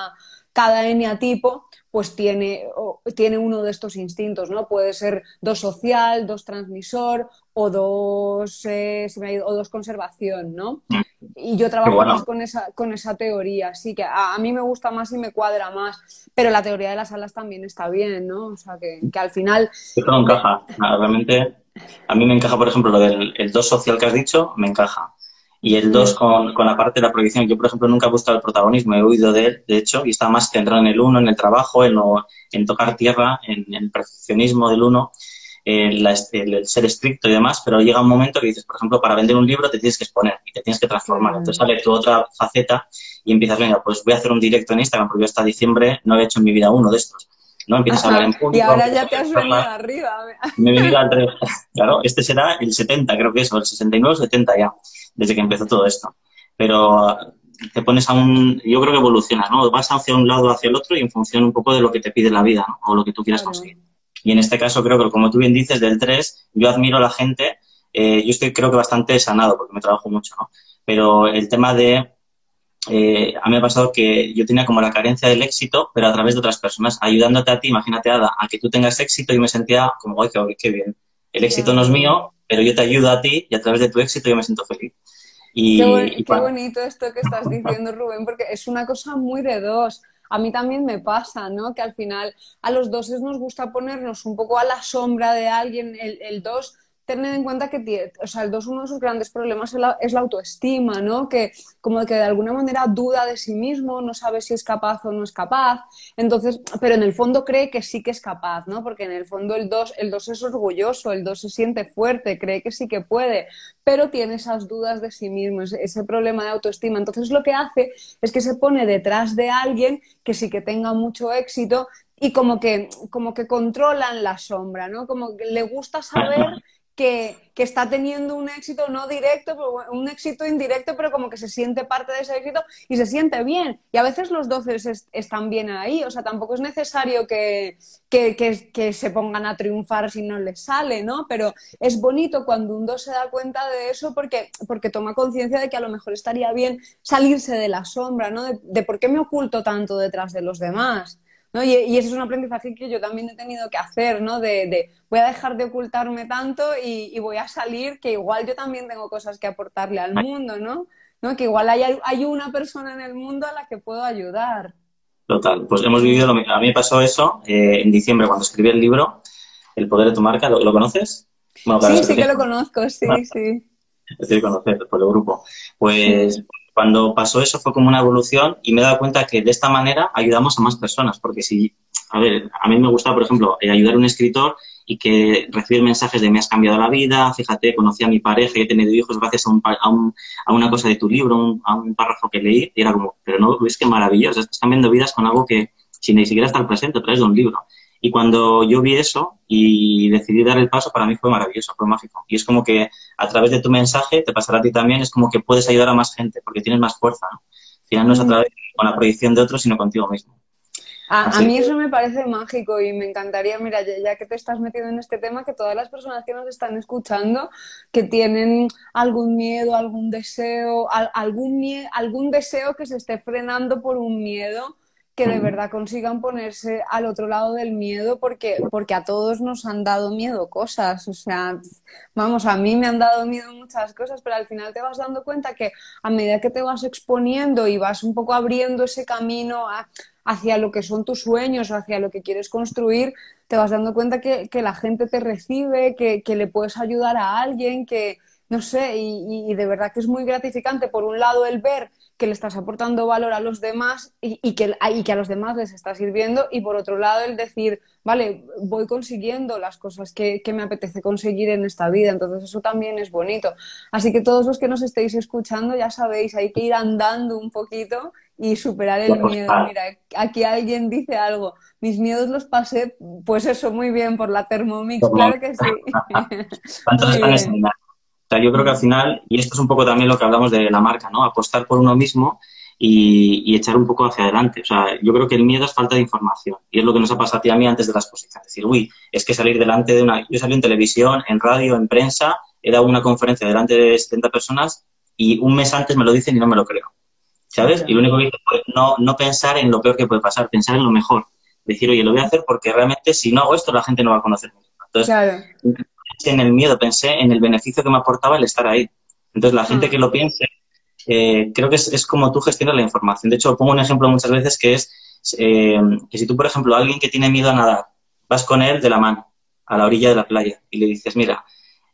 [SPEAKER 3] cada eneatipo pues tiene, tiene uno de estos instintos, ¿no? Puede ser dos social, dos transmisor o dos, eh, se me ha ido, o dos conservación, ¿no? Y yo trabajo
[SPEAKER 2] bueno.
[SPEAKER 3] más con esa, con esa teoría, así que a, a mí me gusta más y me cuadra más, pero la teoría de las alas también está bien, ¿no? O sea, que, que al final...
[SPEAKER 2] Esto no encaja, realmente a mí me encaja, por ejemplo, lo del el dos social que has dicho, me encaja. Y el dos con, con la parte de la proyección. Yo, por ejemplo, nunca he buscado el protagonismo, he oído de él, de hecho, y está más centrado en el uno, en el trabajo, en, lo, en tocar tierra, en, en el perfeccionismo del uno, en la, el, el ser estricto y demás, pero llega un momento que dices, por ejemplo, para vender un libro te tienes que exponer y te tienes que transformar. Entonces sale tu otra faceta y empiezas, venga, pues voy a hacer un directo en Instagram, porque yo hasta diciembre no he hecho en mi vida uno de estos. ¿No? Empiezas
[SPEAKER 3] Ajá.
[SPEAKER 2] a hablar en público.
[SPEAKER 3] Y ahora ya te has venido arriba.
[SPEAKER 2] Me he venido al tres. Claro, este será el setenta, creo que es, o el sesenta y nueve o setenta ya, desde que empezó todo esto. Pero te pones a un... Yo creo que evolucionas, ¿no? Vas hacia un lado o hacia el otro y en función un poco de lo que te pide la vida, ¿no? O lo que tú quieras claro. conseguir. Y en este caso creo que, como tú bien dices, del tres, yo admiro a la gente. Eh, yo estoy creo que bastante sanado porque me trabajo mucho, ¿no? Pero el tema de... Eh, a mí me ha pasado que yo tenía como la carencia del éxito, pero a través de otras personas, ayudándote a ti, imagínate, Ada, a que tú tengas éxito, y me sentía como, ¡ay, qué, qué bien! El éxito no es mío, pero yo te ayudo a ti y a través de tu éxito yo me siento feliz. Y,
[SPEAKER 3] qué, bon
[SPEAKER 2] y
[SPEAKER 3] qué bonito esto que estás diciendo, Rubén, porque es una cosa muy de dos. A mí también me pasa, ¿no? Que al final a los doses nos gusta ponernos un poco a la sombra de alguien. El, el dos, tener en cuenta que tiene, o sea, el dos, uno de sus grandes problemas es la, es la autoestima, ¿no? Que como que de alguna manera duda de sí mismo, no sabe si es capaz o no es capaz. Entonces, pero en el fondo cree que sí que es capaz, ¿no? Porque en el fondo el dos, el dos es orgulloso, el dos se siente fuerte, cree que sí que puede, pero tiene esas dudas de sí mismo, ese, ese problema de autoestima. Entonces lo que hace es que se pone detrás de alguien que sí que tenga mucho éxito y como que, como que controlan la sombra, ¿no? Como que le gusta saber que, que está teniendo un éxito no directo, pero un éxito indirecto, pero como que se siente parte de ese éxito y se siente bien. Y a veces los doces es, están bien ahí, o sea, tampoco es necesario que, que, que, que se pongan a triunfar si no les sale, ¿no? Pero es bonito cuando un dos se da cuenta de eso porque, porque toma conciencia de que a lo mejor estaría bien salirse de la sombra, ¿no? De, de por qué me oculto tanto detrás de los demás. ¿No? Y, y ese es un aprendizaje que yo también he tenido que hacer, ¿no? De, de voy a dejar de ocultarme tanto y, y voy a salir, que igual yo también tengo cosas que aportarle al mundo, ¿no? ¿No? Que igual hay, hay una persona en el mundo a la que puedo ayudar.
[SPEAKER 2] Total, pues hemos vivido, lo, a mí me pasó eso eh, en diciembre cuando escribí el libro, El poder de tu marca, ¿lo, lo conoces?
[SPEAKER 3] Bueno, claro, sí, sí que lo conozco, sí, bueno, sí.
[SPEAKER 2] Es decir, conocer por el grupo. Pues... Sí. Cuando pasó eso fue como una evolución y me he dado cuenta que de esta manera ayudamos a más personas, porque si, a ver, a mí me gusta, por ejemplo, ayudar a un escritor y que recibir mensajes de me has cambiado la vida, fíjate, conocí a mi pareja y he tenido hijos gracias a, un, a, un, a una cosa de tu libro, un, a un párrafo que leí, y era como, pero no, ves qué maravilloso, estás cambiando vidas con algo que sin ni siquiera estar presente a través de un libro. Y cuando yo vi eso y decidí dar el paso, para mí fue maravilloso, fue mágico. Y es como que a través de tu mensaje, te pasará a ti también, es como que puedes ayudar a más gente, porque tienes más fuerza, ¿no? Al final no es a través con la proyección de otros, sino contigo mismo.
[SPEAKER 3] A, a mí eso me parece mágico y me encantaría, mira, ya, ya que te estás metido en este tema, que todas las personas que nos están escuchando, que tienen algún miedo, algún deseo, al, algún, mie algún deseo que se esté frenando por un miedo, que de verdad consigan ponerse al otro lado del miedo, porque, porque a todos nos han dado miedo cosas, o sea, vamos, a mí me han dado miedo muchas cosas, pero al final te vas dando cuenta que a medida que te vas exponiendo y vas un poco abriendo ese camino a, hacia lo que son tus sueños, hacia lo que quieres construir, te vas dando cuenta que, que la gente te recibe, que, que le puedes ayudar a alguien, que no sé, y, y de verdad que es muy gratificante, por un lado, el ver que le estás aportando valor a los demás y, y, que, y que a los demás les está sirviendo, y por otro lado el decir, vale, voy consiguiendo las cosas que, que me apetece conseguir en esta vida, entonces eso también es bonito. Así que todos los que nos estéis escuchando, ya sabéis, hay que ir andando un poquito y superar el miedo. Mira, aquí alguien dice algo, mis miedos los pasé, pues eso, muy bien, por la Thermomix, claro que sí.
[SPEAKER 2] ¿Cuántos están en O sea, yo creo que al final, y esto es un poco también lo que hablamos de la marca, ¿no? Apostar por uno mismo y, y echar un poco hacia adelante. O sea, yo creo que el miedo es falta de información. Y es lo que nos ha pasado a ti y a mí antes de la exposición. Decir, uy, es que salir delante de una... Yo salí en televisión, en radio, en prensa, he dado una conferencia delante de setenta personas y un mes antes me lo dicen y no me lo creo. ¿sabes? Y lo único que hice fue no, no pensar en lo peor que puede pasar, pensar en lo mejor. Decir, oye, lo voy a hacer porque realmente si no hago esto la gente no va a conocerme. Entonces,
[SPEAKER 3] Claro.
[SPEAKER 2] pensé en el miedo, pensé en el beneficio que me aportaba el estar ahí. Entonces, la gente
[SPEAKER 3] Ah,
[SPEAKER 2] que lo piense, eh, creo que es, es como tú gestionas la información. De hecho, pongo un ejemplo muchas veces que es eh, que si tú, por ejemplo, alguien que tiene miedo a nadar, vas con él de la mano a la orilla de la playa y le dices, mira,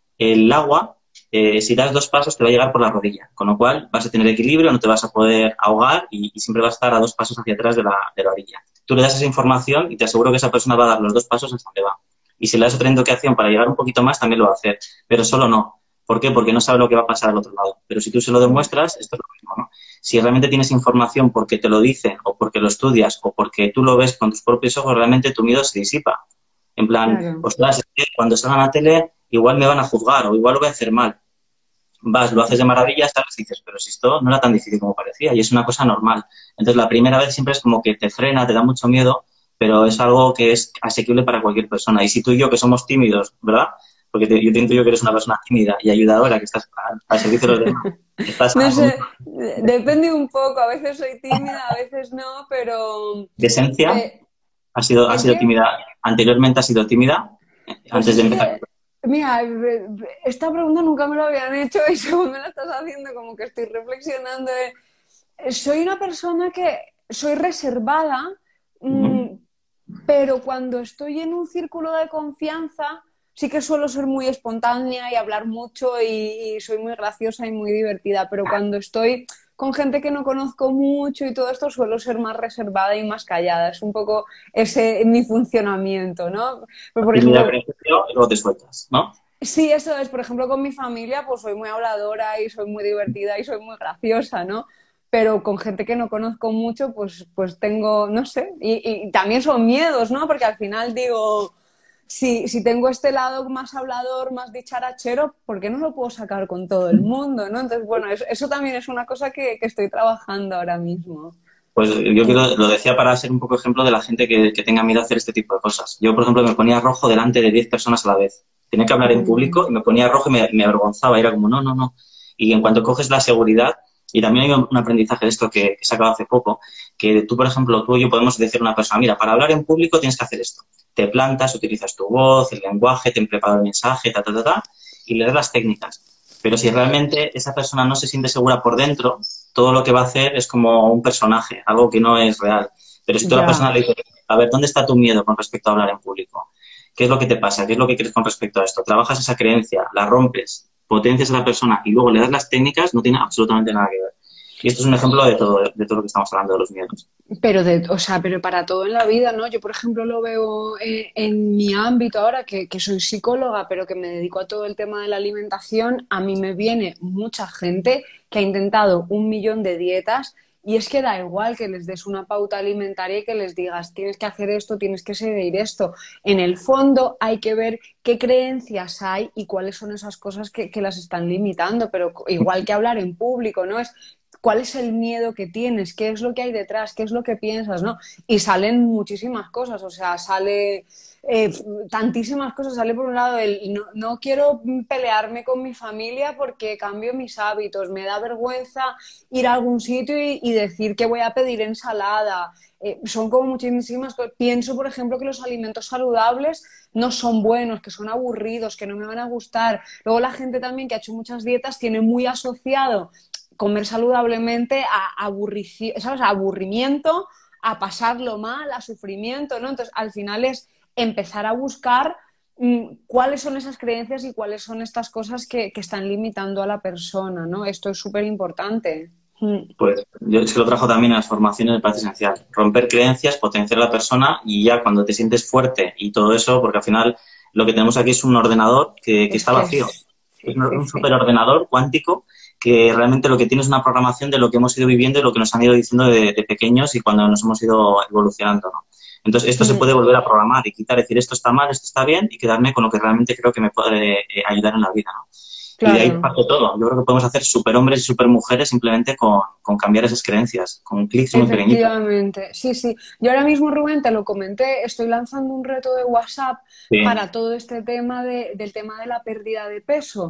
[SPEAKER 2] el agua, eh, si das dos pasos, te va a llegar por la rodilla, con lo cual vas a tener equilibrio, no te vas a poder ahogar y, y siempre vas a estar a dos pasos hacia atrás de la, de la orilla. Tú le das esa información y te aseguro que esa persona va a dar los dos pasos hasta donde va. Y si le das otra indicación para llegar un poquito más, también lo va a hacer, pero solo no. ¿Por qué? Porque no sabe lo que va a pasar al otro lado. Pero si tú se lo demuestras, esto es lo mismo, ¿no? Si realmente tienes información porque te lo dicen o porque lo estudias o porque tú lo ves con tus propios ojos, realmente tu miedo se disipa. En plan,
[SPEAKER 3] claro.
[SPEAKER 2] ostras, es que cuando salga en la tele igual me van a juzgar o igual lo voy a hacer mal. Vas, lo haces de maravilla, sabes, y dices, pero si esto no era tan difícil como parecía y es una cosa normal. Entonces, la primera vez siempre es como que te frena, te da mucho miedo, pero es algo que es asequible para cualquier persona. Y si tú y yo, que somos tímidos, ¿verdad? Porque te, yo te intuyo que eres una persona tímida y ayudadora, que estás al, al servicio de los demás, estás
[SPEAKER 3] No
[SPEAKER 2] con
[SPEAKER 3] sé, depende un poco, a veces soy tímida, a veces no, pero...
[SPEAKER 2] de esencia,
[SPEAKER 3] eh,
[SPEAKER 2] has sido, has
[SPEAKER 3] ¿el
[SPEAKER 2] sido
[SPEAKER 3] qué?
[SPEAKER 2] tímida, anteriormente has sido tímida,
[SPEAKER 3] Pues
[SPEAKER 2] antes
[SPEAKER 3] es
[SPEAKER 2] de empezar.
[SPEAKER 3] que, mira, eh, esta pregunta nunca me la habían hecho y según me la estás haciendo, como que estoy reflexionando. de- Soy una persona que soy reservada, mm,
[SPEAKER 2] Ujú.
[SPEAKER 3] pero cuando estoy en un círculo de confianza, sí que suelo ser muy espontánea y hablar mucho y, y soy muy graciosa y muy divertida, pero cuando estoy con gente que no conozco mucho y todo esto, suelo ser más reservada y más callada. Es un poco ese mi funcionamiento, ¿no? Pero, por
[SPEAKER 2] Tímida al
[SPEAKER 3] ejemplo,
[SPEAKER 2] principio y luego te sueltas, ¿no?
[SPEAKER 3] sí, eso es, por ejemplo, con mi familia, pues soy muy habladora y soy muy divertida y soy muy graciosa, ¿no? Pero con gente que no conozco mucho, pues, pues tengo, no sé, y, y también son miedos, ¿no? Porque al final digo, si, si tengo este lado más hablador, más dicharachero, ¿por qué no lo puedo sacar con todo el mundo, ¿no? Entonces, bueno, eso, eso también es una cosa que, que estoy trabajando ahora mismo.
[SPEAKER 2] Pues yo quiero, lo decía para ser un poco ejemplo de la gente que, que tenga miedo a hacer este tipo de cosas. Yo, por ejemplo, me ponía rojo delante de diez personas a la vez. Tenía que hablar en
[SPEAKER 3] Mm,
[SPEAKER 2] público y me ponía rojo y me, me avergonzaba. Era como, no, no, no. Y en cuanto coges la seguridad, y también hay un, un aprendizaje de esto que, que he sacado hace poco, que tú, por ejemplo, tú y yo podemos decir a una persona, mira, para hablar en público tienes que hacer esto. Te plantas, utilizas tu voz, el lenguaje, te prepara el mensaje, ta, ta, ta, ta, y le das las técnicas. Pero si realmente esa persona no se siente segura por dentro, todo lo que va a hacer es como un personaje, algo que no es real. Pero si tú a la persona
[SPEAKER 3] ya.
[SPEAKER 2] le dices, a ver, ¿dónde está tu miedo con respecto a hablar en público? ¿Qué es lo que te pasa? ¿Qué es lo que crees con respecto a esto? Trabajas esa creencia, la rompes, potencias a la persona y luego le das las técnicas, no tiene absolutamente nada que ver. Y esto es un ejemplo de todo, de todo lo que estamos hablando de los miedos.
[SPEAKER 3] Pero, de, o sea, pero para todo en la vida, ¿no? Yo, por ejemplo, lo veo en, en mi ámbito ahora, que, que soy psicóloga, pero que me dedico a todo el tema de la alimentación. A mí me viene mucha gente que ha intentado un millón de dietas y es que da igual que les des una pauta alimentaria y que les digas, tienes que hacer esto, tienes que seguir esto. En el fondo hay que ver qué creencias hay y cuáles son esas cosas que, que las están limitando, pero igual que hablar en público, ¿no? Es cuál es el miedo que tienes, qué es lo que hay detrás, qué es lo que piensas, ¿no? Y salen muchísimas cosas, o sea, sale eh, tantísimas cosas. Sale por un lado el no, no quiero pelearme con mi familia porque cambio mis hábitos, me da vergüenza ir a algún sitio y, y decir que voy a pedir ensalada. Eh, son como muchísimas cosas. Pienso, por ejemplo, que los alimentos saludables no son buenos, que son aburridos, que no me van a gustar. Luego la gente también que ha hecho muchas dietas tiene muy asociado comer saludablemente a, aburrici- ¿sabes? a aburrimiento, a pasarlo mal, a sufrimiento, ¿no? Entonces, al final es empezar a buscar mmm, cuáles son esas creencias y cuáles son estas cosas que, que están limitando a la persona, ¿no? Esto es súper importante. Mm.
[SPEAKER 2] Pues yo es que lo trajo también en las formaciones, me parece esencial. Romper creencias, potenciar a la persona y ya cuando te sientes fuerte y todo eso, porque al final lo que tenemos aquí es un ordenador que, que
[SPEAKER 3] Es
[SPEAKER 2] está
[SPEAKER 3] que
[SPEAKER 2] vacío.
[SPEAKER 3] es,
[SPEAKER 2] Es
[SPEAKER 3] sí,
[SPEAKER 2] un,
[SPEAKER 3] sí,
[SPEAKER 2] un
[SPEAKER 3] sí.
[SPEAKER 2] superordenador cuántico que realmente lo que tiene es una programación de lo que hemos ido viviendo y lo que nos han ido diciendo de, de pequeños y cuando nos hemos ido evolucionando, ¿no? Entonces, esto se
[SPEAKER 3] Mm.
[SPEAKER 2] puede volver a programar y quitar, decir esto está mal, esto está bien y quedarme con lo que realmente creo que me puede eh, ayudar en la vida, ¿no? Y de ahí
[SPEAKER 3] Claro.
[SPEAKER 2] parte todo. Yo creo que podemos hacer superhombres y supermujeres simplemente con, con cambiar esas creencias, con clics muy pequeñitos.
[SPEAKER 3] Efectivamente, sí, sí. Yo ahora mismo, Rubén, te lo comenté, estoy lanzando un reto de WhatsApp
[SPEAKER 2] Sí.
[SPEAKER 3] para todo este tema de- del tema de la pérdida de peso.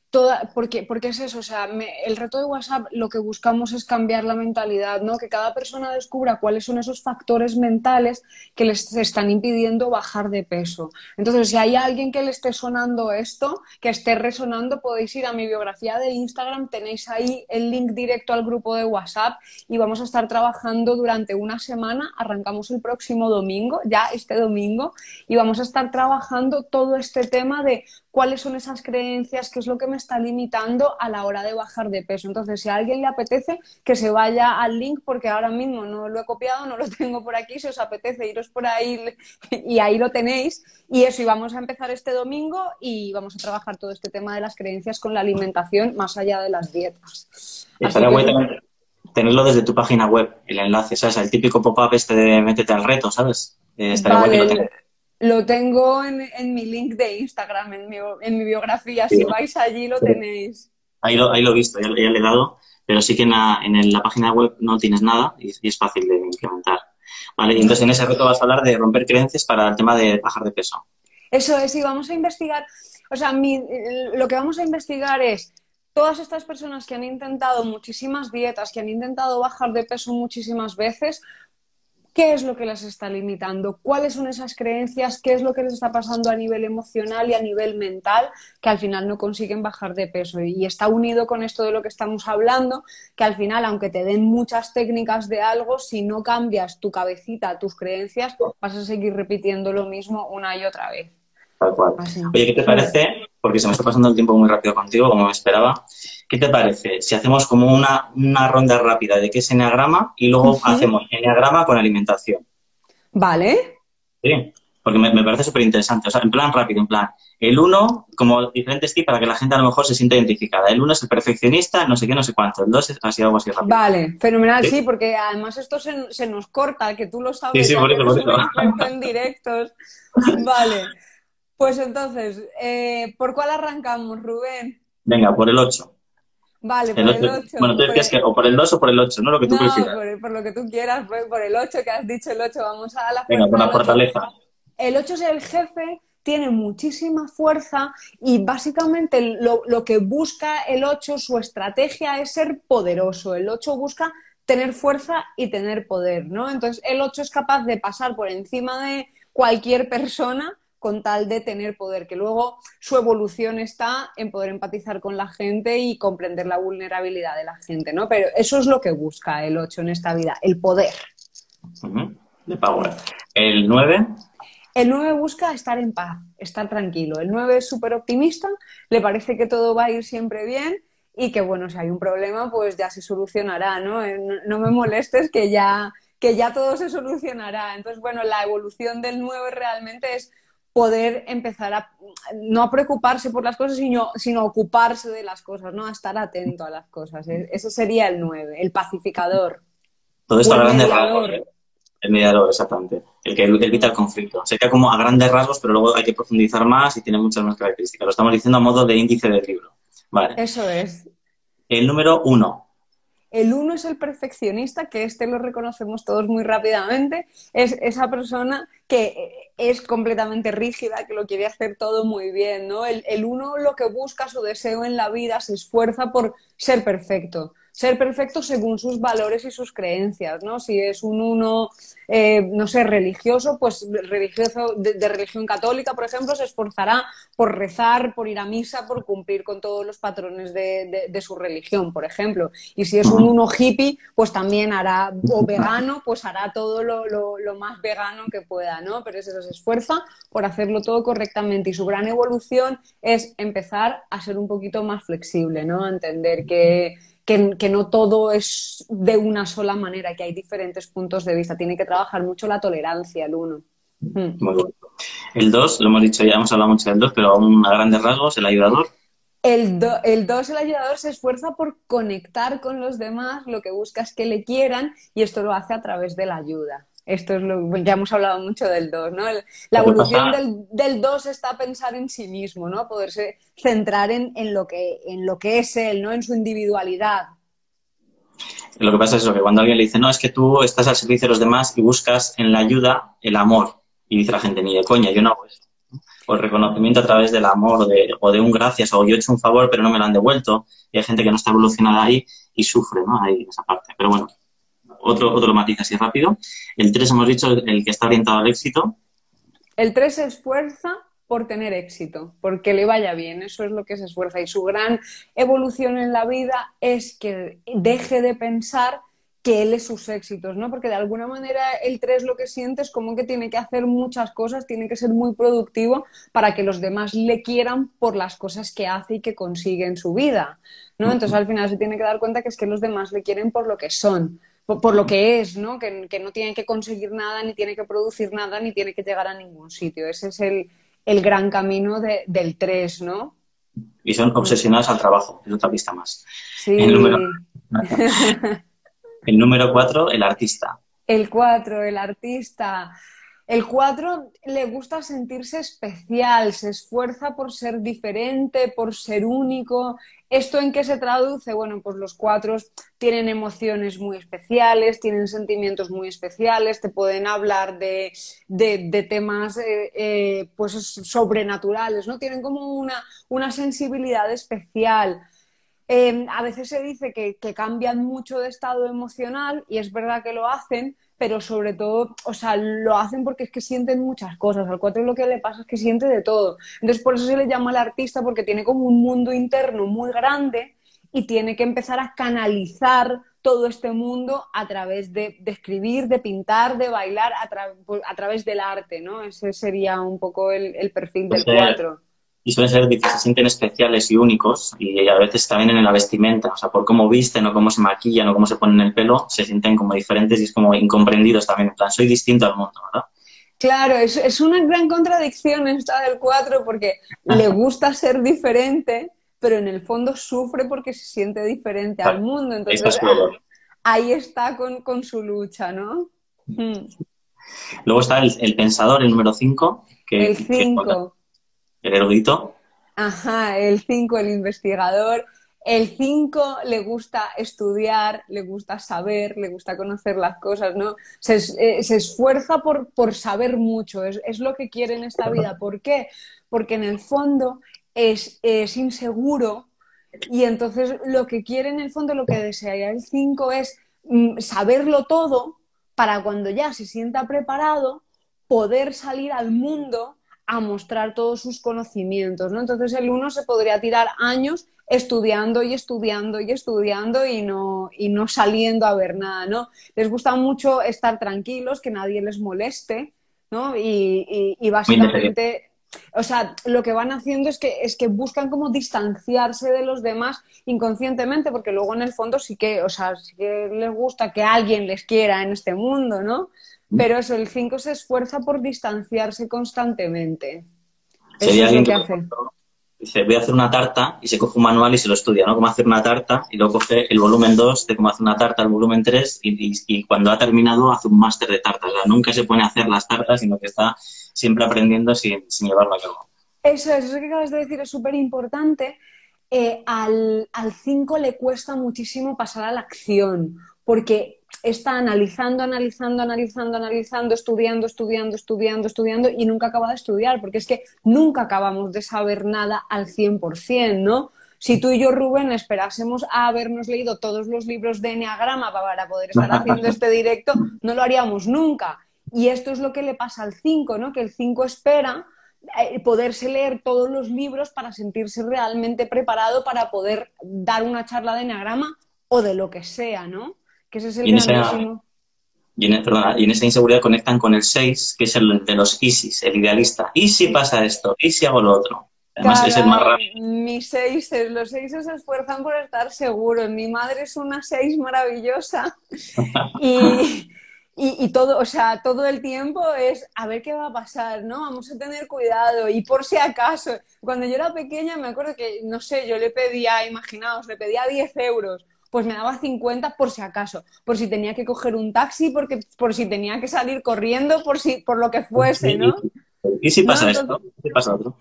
[SPEAKER 3] Toda, porque, porque es eso, o sea, me, el reto de WhatsApp lo que buscamos es cambiar la mentalidad, ¿no? Que cada persona descubra cuáles son esos factores mentales que les están impidiendo bajar de peso. Entonces, si hay alguien que le esté sonando esto, que esté resonando, podéis ir a mi biografía de Instagram, tenéis ahí el link directo al grupo de WhatsApp y vamos a estar trabajando durante una semana, arrancamos el próximo domingo, ya este domingo, y vamos a estar trabajando todo este tema de cuáles son esas creencias, qué es lo que me está limitando a la hora de bajar de peso. Entonces, si a alguien le apetece, que se vaya al link, porque ahora mismo no lo he copiado, no lo tengo por aquí, si os apetece iros por ahí y ahí lo tenéis. Y eso, y vamos a empezar este domingo y vamos a trabajar todo este tema de las creencias con la alimentación más allá de las dietas.
[SPEAKER 2] Estaría
[SPEAKER 3] que...
[SPEAKER 2] guay tener, tenerlo desde tu página web, el enlace, ¿sabes? El típico pop-up este de métete al reto, ¿sabes? Eh, estaría
[SPEAKER 3] vale,
[SPEAKER 2] guay que lo tengas.
[SPEAKER 3] Lo tengo en, en mi link de Instagram, en mi, en mi biografía. Si vais allí lo tenéis.
[SPEAKER 2] Ahí lo, ahí lo he visto, ya, ya le he dado, pero sí que en la, en el, la página web no tienes nada y, y es fácil de implementar. ¿Vale? Y entonces en ese reto vas a hablar de romper creencias para el tema de bajar de peso.
[SPEAKER 3] Eso es, y vamos a investigar, o sea, mi, lo que vamos a investigar es todas estas personas que han intentado muchísimas dietas, que han intentado bajar de peso muchísimas veces. ¿Qué es lo que las está limitando? ¿Cuáles son esas creencias? ¿Qué es lo que les está pasando a nivel emocional y a nivel mental que al final no consiguen bajar de peso? Y está unido con esto de lo que estamos hablando, que al final, aunque te den muchas técnicas de algo, si no cambias tu cabecita, tus creencias, vas a seguir repitiendo lo mismo una y otra vez.
[SPEAKER 2] Tal cual.
[SPEAKER 3] Así.
[SPEAKER 2] Oye, ¿qué te parece? Porque se me está pasando el tiempo muy rápido contigo, como me esperaba. ¿Qué te parece si hacemos como una, una ronda rápida de qué es eneagrama y luego uh-huh. hacemos eneagrama con alimentación?
[SPEAKER 3] Vale.
[SPEAKER 2] Sí, porque me, me parece súper interesante. O sea, en plan rápido, en plan. El uno, como diferentes tips para que la gente a lo mejor se sienta identificada. El uno es el perfeccionista, no sé qué, no sé cuánto. El dos es así, algo así rápido.
[SPEAKER 3] Vale, fenomenal, sí,
[SPEAKER 2] sí
[SPEAKER 3] porque además esto se, se nos corta, que tú lo sabes.
[SPEAKER 2] Sí, sí, por eso, por eso.
[SPEAKER 3] En directos. Vale. Pues entonces, eh, ¿por cuál arrancamos, Rubén?
[SPEAKER 2] Venga, por el ocho.
[SPEAKER 3] Vale, por
[SPEAKER 2] el
[SPEAKER 3] el ocho.
[SPEAKER 2] Bueno, tú decías el... que o por el dos o por el ocho, ¿no? Lo que tú
[SPEAKER 3] no,
[SPEAKER 2] prefieras.
[SPEAKER 3] Por, por lo que tú quieras, pues por el ocho, que has dicho el ocho. Vamos a la
[SPEAKER 2] Venga, por la fortaleza.
[SPEAKER 3] El ocho es el jefe, tiene muchísima fuerza y básicamente lo, lo que busca el ocho, su estrategia es ser poderoso. El ocho busca tener fuerza y tener poder, ¿no? Entonces, el ocho es capaz de pasar por encima de cualquier persona con tal de tener poder, que luego su evolución está en poder empatizar con la gente y comprender la vulnerabilidad de la gente, ¿no? Pero eso es lo que busca el ocho en esta vida, el poder.
[SPEAKER 2] Uh-huh. De power. El nueve.
[SPEAKER 3] El nueve busca estar en paz, estar tranquilo. El nueve es súper optimista, le parece que todo va a ir siempre bien y que, bueno, si hay un problema, pues ya se solucionará, ¿no? No, no me molestes que ya, que ya todo se solucionará. Entonces, bueno, la evolución del nueve realmente es poder empezar a, no a preocuparse por las cosas, sino, sino a ocuparse de las cosas, ¿no? A estar atento a las cosas. Ese sería el nueve, el pacificador.
[SPEAKER 2] Todo esto a grandes rasgos, ¿eh? El mediador, exactamente. El que evita el conflicto. Se queda como a grandes rasgos, pero luego hay que profundizar más y tiene muchas más características. Lo estamos diciendo a modo de índice del libro. Vale.
[SPEAKER 3] Eso es.
[SPEAKER 2] El número uno.
[SPEAKER 3] El uno es el perfeccionista, que este lo reconocemos todos muy rápidamente. Es esa persona que es completamente rígida, que lo quiere hacer todo muy bien, ¿no? El, el uno lo que busca, su deseo en la vida, se esfuerza por ser perfecto. Ser perfecto según sus valores y sus creencias, ¿no? Si es un uno, eh, no sé, religioso, pues religioso de, de religión católica, por ejemplo, se esforzará por rezar, por ir a misa, por cumplir con todos los patrones de, de, de su religión, por ejemplo. Y si es un uno hippie, pues también hará, o vegano, pues hará todo lo, lo, lo más vegano que pueda, ¿no? Pero eso se esfuerza por hacerlo todo correctamente y su gran evolución es empezar a ser un poquito más flexible, ¿no? A entender que Que, que no todo es de una sola manera, que hay diferentes puntos de vista. Tiene que trabajar mucho la tolerancia, el uno.
[SPEAKER 2] Muy bueno. El dos, lo hemos dicho ya, hemos hablado mucho del dos, pero aún a grandes rasgos, el ayudador.
[SPEAKER 3] El, do, el dos, el ayudador, se esfuerza por conectar con los demás, lo que busca es que le quieran y esto lo hace a través de la ayuda. Esto es lo ya hemos hablado mucho del dos, ¿no? El, la evolución del, del dos está a pensar en sí mismo, ¿no? Poderse centrar en, en, lo que, en lo que es él, ¿no? En su individualidad.
[SPEAKER 2] Lo que pasa es eso, que cuando alguien le dice, no, es que tú estás al servicio de los demás y buscas en la ayuda el amor. Y dice la gente, ni de coña, yo no hago eso. o el reconocimiento a través del amor o de, o de un gracias, o yo he hecho un favor pero no me lo han devuelto, y hay gente que no está evolucionada ahí y sufre, ¿no? Ahí esa parte. Pero bueno, otro, otro matiz así rápido. El tres hemos dicho, el que está orientado al éxito.
[SPEAKER 3] El tres se esfuerza por tener éxito, porque le vaya bien, eso es lo que se esfuerza. Y su gran evolución en la vida es que deje de pensar que él es sus éxitos, ¿no? Porque de alguna manera el tres lo que siente es como que tiene que hacer muchas cosas, tiene que ser muy productivo para que los demás le quieran por las cosas que hace y que consigue en su vida, ¿no? Entonces al final se tiene que dar cuenta que es que los demás le quieren por lo que son, por, por lo que es, ¿no? Que, que no tiene que conseguir nada, ni tiene que producir nada, ni tiene que llegar a ningún sitio. Ese es el, el gran camino de, del tres, ¿no?
[SPEAKER 2] Y son obsesionados al trabajo, es otra pista más.
[SPEAKER 3] Sí.
[SPEAKER 2] El número... El número cuatro, el artista.
[SPEAKER 3] El cuatro, el artista. El cuatro le gusta sentirse especial, se esfuerza por ser diferente, por ser único. ¿Esto en qué se traduce? Bueno, pues los cuatro tienen emociones muy especiales, tienen sentimientos muy especiales, te pueden hablar de, de, de temas eh, eh, pues sobrenaturales, ¿no? Tienen como una, una sensibilidad especial. Eh, a veces se dice que, que cambian mucho de estado emocional y es verdad que lo hacen, pero sobre todo, o sea, lo hacen porque es que sienten muchas cosas. Al cuatro lo que le pasa es que siente de todo. Entonces, por eso se le llama al artista, porque tiene como un mundo interno muy grande y tiene que empezar a canalizar todo este mundo a través de, de escribir, de pintar, de bailar, a, tra a través del arte, ¿no? Ese sería un poco el, el perfil del cuatro.
[SPEAKER 2] Y suelen ser, se sienten especiales y únicos, y a veces también en la vestimenta, o sea, por cómo visten o cómo se maquillan o cómo se ponen el pelo, se sienten como diferentes y es como incomprendidos también, en plan, soy distinto al mundo, ¿verdad?
[SPEAKER 3] Claro, es, es una gran contradicción esta del cuatro porque le gusta ser diferente, pero en el fondo sufre porque se siente diferente al mundo, entonces ahí está con, con su lucha, ¿no? Hmm.
[SPEAKER 2] Luego está el, el pensador, el número cinco. Que,
[SPEAKER 3] el cinco.
[SPEAKER 2] El erudito.
[SPEAKER 3] Ajá, el cinco, el investigador. El cinco le gusta estudiar, le gusta saber, le gusta conocer las cosas, ¿no? Se, eh, se esfuerza por, por saber mucho, es, es lo que quiere en esta vida. ¿Por qué? Porque en el fondo es, es inseguro y entonces lo que quiere en el fondo, lo que desea el cinco es mm, saberlo todo para cuando ya se sienta preparado poder salir al mundo a mostrar todos sus conocimientos, ¿no? Entonces el uno se podría tirar años estudiando y estudiando y estudiando y no, y no saliendo a ver nada, ¿no? Les gusta mucho estar tranquilos, que nadie les moleste, ¿no? Y, y, y básicamente, o sea, lo que van haciendo es que, es que buscan como distanciarse de los demás inconscientemente, porque luego en el fondo sí que, o sea, sí que les gusta que alguien les quiera en este mundo, ¿no? Pero eso, el cinco se esfuerza por distanciarse constantemente. Eso
[SPEAKER 2] Sería
[SPEAKER 3] es lo que
[SPEAKER 2] que
[SPEAKER 3] hace.
[SPEAKER 2] Dice, voy a hacer una tarta y se coge un manual y se lo estudia, ¿no? Cómo hacer una tarta y luego coge el volumen dos de cómo hacer una tarta, el volumen tres y, y, y cuando ha terminado hace un máster de tartas. O sea, nunca se pone a hacer las tartas, sino que está siempre aprendiendo sin, sin llevarlo a cabo.
[SPEAKER 3] Eso, eso que acabas de decir es súper importante. Eh, al cinco le cuesta muchísimo pasar a la acción, porque está analizando, analizando, analizando, analizando, estudiando, estudiando, estudiando, estudiando y nunca acaba de estudiar, porque es que nunca acabamos de saber nada al cien por cien, ¿no? Si tú y yo, Rubén, esperásemos a habernos leído todos los libros de Eneagrama para poder estar haciendo este directo, no lo haríamos nunca. Y esto es lo que le pasa al cinco, ¿no? Que el cinco espera eh, poderse leer todos los libros para sentirse realmente preparado para poder dar una charla de Eneagrama o de lo que sea, ¿no? Que ese es el
[SPEAKER 2] y, en esa, y, en, perdona, y en esa inseguridad conectan con el seis, que es el de los ISIS, el idealista. ¿Y si pasa esto? ¿Y si hago lo otro? Además,
[SPEAKER 3] Caray,
[SPEAKER 2] es el más rápido.
[SPEAKER 3] Mis seises, los seises se esfuerzan por estar seguros. Mi madre es una seis maravillosa y, y, y todo, o sea, todo el tiempo es a ver qué va a pasar, ¿no? Vamos a tener cuidado y por si acaso. Cuando yo era pequeña me acuerdo que, no sé, yo le pedía, imaginaos, le pedía diez euros. Pues me daba cincuenta por si acaso, por si tenía que coger un taxi, porque, por si tenía que salir corriendo, por, si, por lo que fuese, ¿no?
[SPEAKER 2] ¿Y si pasa
[SPEAKER 3] ¿no?
[SPEAKER 2] esto?
[SPEAKER 3] Entonces,
[SPEAKER 2] ¿Y si pasa otro?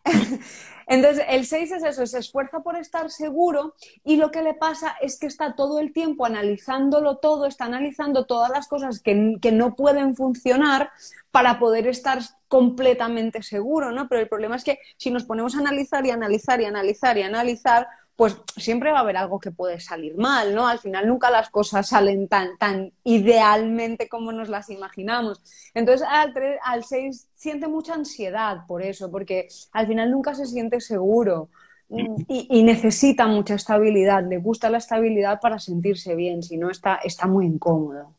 [SPEAKER 3] entonces, el seis es eso, se esfuerza por estar seguro y lo que le pasa es que está todo el tiempo analizándolo todo, está analizando todas las cosas que, que no pueden funcionar para poder estar completamente seguro, ¿no? Pero el problema es que si nos ponemos a analizar y analizar y analizar y analizar, pues siempre va a haber algo que puede salir mal, ¿no? Al final nunca las cosas salen tan, tan idealmente como nos las imaginamos. Entonces al, tres, al seis siente mucha ansiedad por eso, porque al final nunca se siente seguro y, y necesita mucha estabilidad, le gusta la estabilidad para sentirse bien, si no está, está muy incómodo.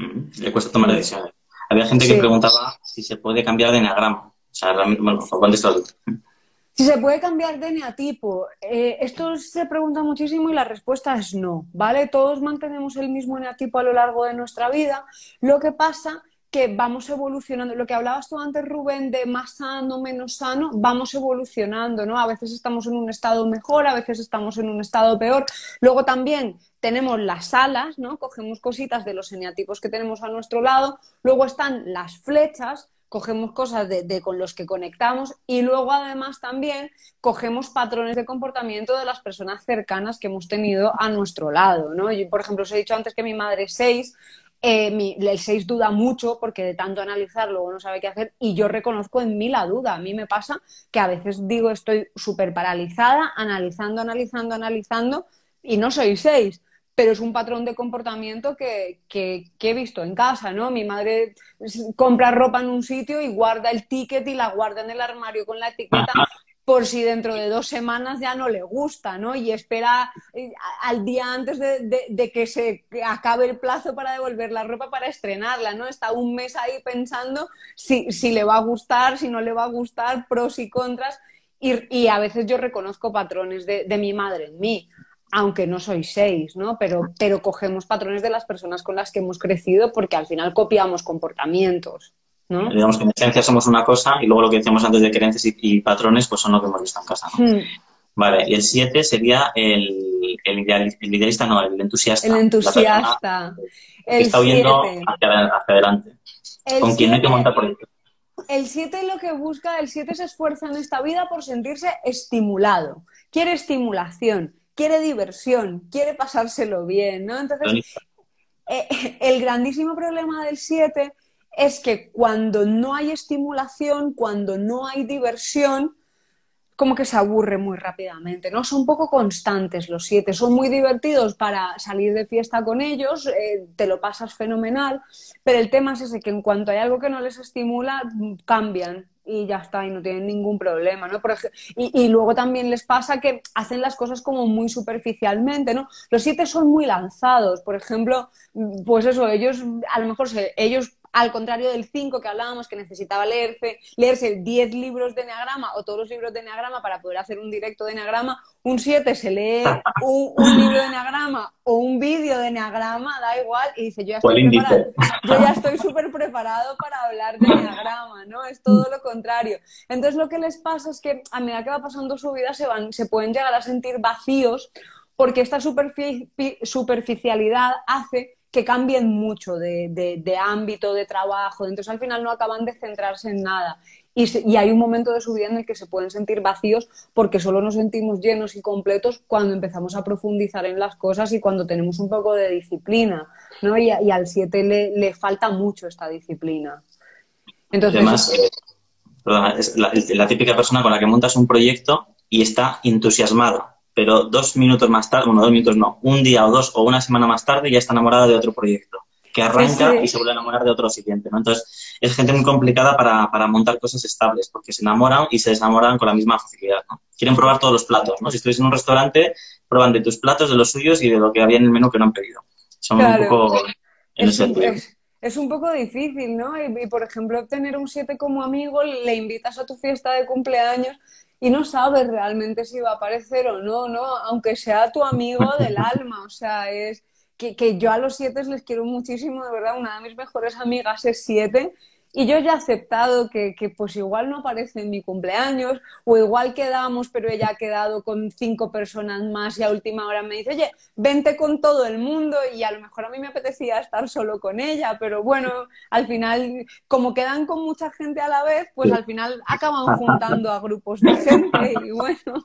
[SPEAKER 2] Le cuesta tomar decisiones. Había gente que
[SPEAKER 3] Sí.
[SPEAKER 2] preguntaba si se puede cambiar de eneagrama. O sea, realmente, bueno, ¿cuál es tu?
[SPEAKER 3] Si se puede cambiar de eneatipo, eh, esto se pregunta muchísimo y la respuesta es no, ¿vale? Todos mantenemos el mismo eneatipo a lo largo de nuestra vida. Lo que pasa que vamos evolucionando. Lo que hablabas tú antes, Rubén, de más sano, menos sano, vamos evolucionando, ¿no? A veces estamos en un estado mejor, a veces estamos en un estado peor. Luego también tenemos las alas, ¿no? Cogemos cositas de los eneatipos que tenemos a nuestro lado. Luego están las flechas, cogemos cosas de, de con los que conectamos y luego además también cogemos patrones de comportamiento de las personas cercanas que hemos tenido a nuestro lado, ¿no? Yo, por ejemplo, os he dicho antes que mi madre es seis, eh, mi, el seis duda mucho porque de tanto analizar luego no sabe qué hacer y yo reconozco en mí la duda. A mí me pasa que a veces digo estoy súper paralizada, analizando, analizando, analizando y no soy seis. Pero es un patrón de comportamiento que, que, que he visto en casa, ¿no? Mi madre compra ropa en un sitio y guarda el ticket y la guarda en el armario con la etiqueta por si dentro de dos semanas ya no le gusta, ¿no? Y espera al día antes de, de, de que se acabe el plazo para devolver la ropa para estrenarla, ¿no? Está un mes ahí pensando si, si le va a gustar, si no le va a gustar, pros y contras. Y, y a veces yo reconozco patrones de, de mi madre en mí, aunque no soy seis, ¿no? Pero, pero cogemos patrones de las personas con las que hemos crecido porque al final copiamos comportamientos, ¿no?
[SPEAKER 2] Digamos que en esencia somos una cosa y luego lo que decíamos antes de creencias y, y patrones pues son lo que hemos visto en casa, ¿no?
[SPEAKER 3] Hmm.
[SPEAKER 2] Vale, y el siete sería el, el, ideal, el idealista, no, el entusiasta.
[SPEAKER 3] El entusiasta.
[SPEAKER 2] Que
[SPEAKER 3] El
[SPEAKER 2] está huyendo
[SPEAKER 3] siete.
[SPEAKER 2] hacia, hacia adelante.
[SPEAKER 3] El
[SPEAKER 2] Con quien no hay que
[SPEAKER 3] siete,
[SPEAKER 2] montar proyectos.
[SPEAKER 3] el siete lo que busca, el siete se esfuerza en esta vida por sentirse estimulado. Quiere estimulación, quiere diversión, quiere pasárselo bien, ¿no? Entonces, eh, el grandísimo problema del siete es que cuando no hay estimulación, cuando no hay diversión, como que se aburre muy rápidamente, ¿no? Son poco constantes los siete, son muy divertidos para salir de fiesta con ellos, eh, te lo pasas fenomenal, pero el tema es ese, que en cuanto hay algo que no les estimula, cambian y ya está, y no tienen ningún problema, ¿no? Por ejemplo, y, y luego también les pasa que hacen las cosas como muy superficialmente, ¿no? Los siete son muy lanzados, por ejemplo, pues eso, ellos, a lo mejor se, ellos... Al contrario del cinco que hablábamos, que necesitaba leerse, leerse diez libros de eneagrama o todos los libros de eneagrama para poder hacer un directo de eneagrama, un siete se lee un, un libro de eneagrama o un vídeo de eneagrama, da igual, y dice, yo ya estoy preparado, yo ya estoy súper preparado para hablar de eneagrama, ¿no? Es todo lo contrario. Entonces lo que les pasa es que a medida que va pasando su vida se, van, se pueden llegar a sentir vacíos porque esta superfici superficialidad hace que cambien mucho de, de, de ámbito, de trabajo, entonces al final no acaban de centrarse en nada. Y, se, y hay un momento de su vida en el que se pueden sentir vacíos porque solo nos sentimos llenos y completos cuando empezamos a profundizar en las cosas y cuando tenemos un poco de disciplina, ¿no? Y, y al siete le, le falta mucho esta disciplina. Entonces,
[SPEAKER 2] además, eh, perdona, es la, la típica persona con la que montas un proyecto y está entusiasmada, pero dos minutos más tarde, bueno, dos minutos no, un día o dos o una semana más tarde ya está enamorada de otro proyecto, que arranca sí, sí. y se vuelve a enamorar de otro siguiente, ¿no? Entonces, es gente muy complicada para, para montar cosas estables, porque se enamoran y se desenamoran con la misma facilidad, ¿no? Quieren probar todos los platos, ¿no? Si estuvieses en un restaurante, prueban de tus platos, de los suyos y de lo que había en el menú que no han pedido. Son claro. un poco... En
[SPEAKER 3] es,
[SPEAKER 2] ese
[SPEAKER 3] un, es, es un poco difícil, ¿no? Y, y, por ejemplo, tener un siete como amigo, le invitas a tu fiesta de cumpleaños y no sabes realmente si va a aparecer o no, ¿no? Aunque sea tu amigo del alma, o sea, es que, que yo a los siete les quiero muchísimo, de verdad, una de mis mejores amigas es siete Y yo ya he aceptado que, que pues igual no aparece en mi cumpleaños, o igual quedamos, pero ella ha quedado con cinco personas más y a última hora me dice, oye, vente con todo el mundo, y a lo mejor a mí me apetecía estar solo con ella, pero bueno, al final, como quedan con mucha gente a la vez, pues al final acaban juntando a grupos de gente y bueno,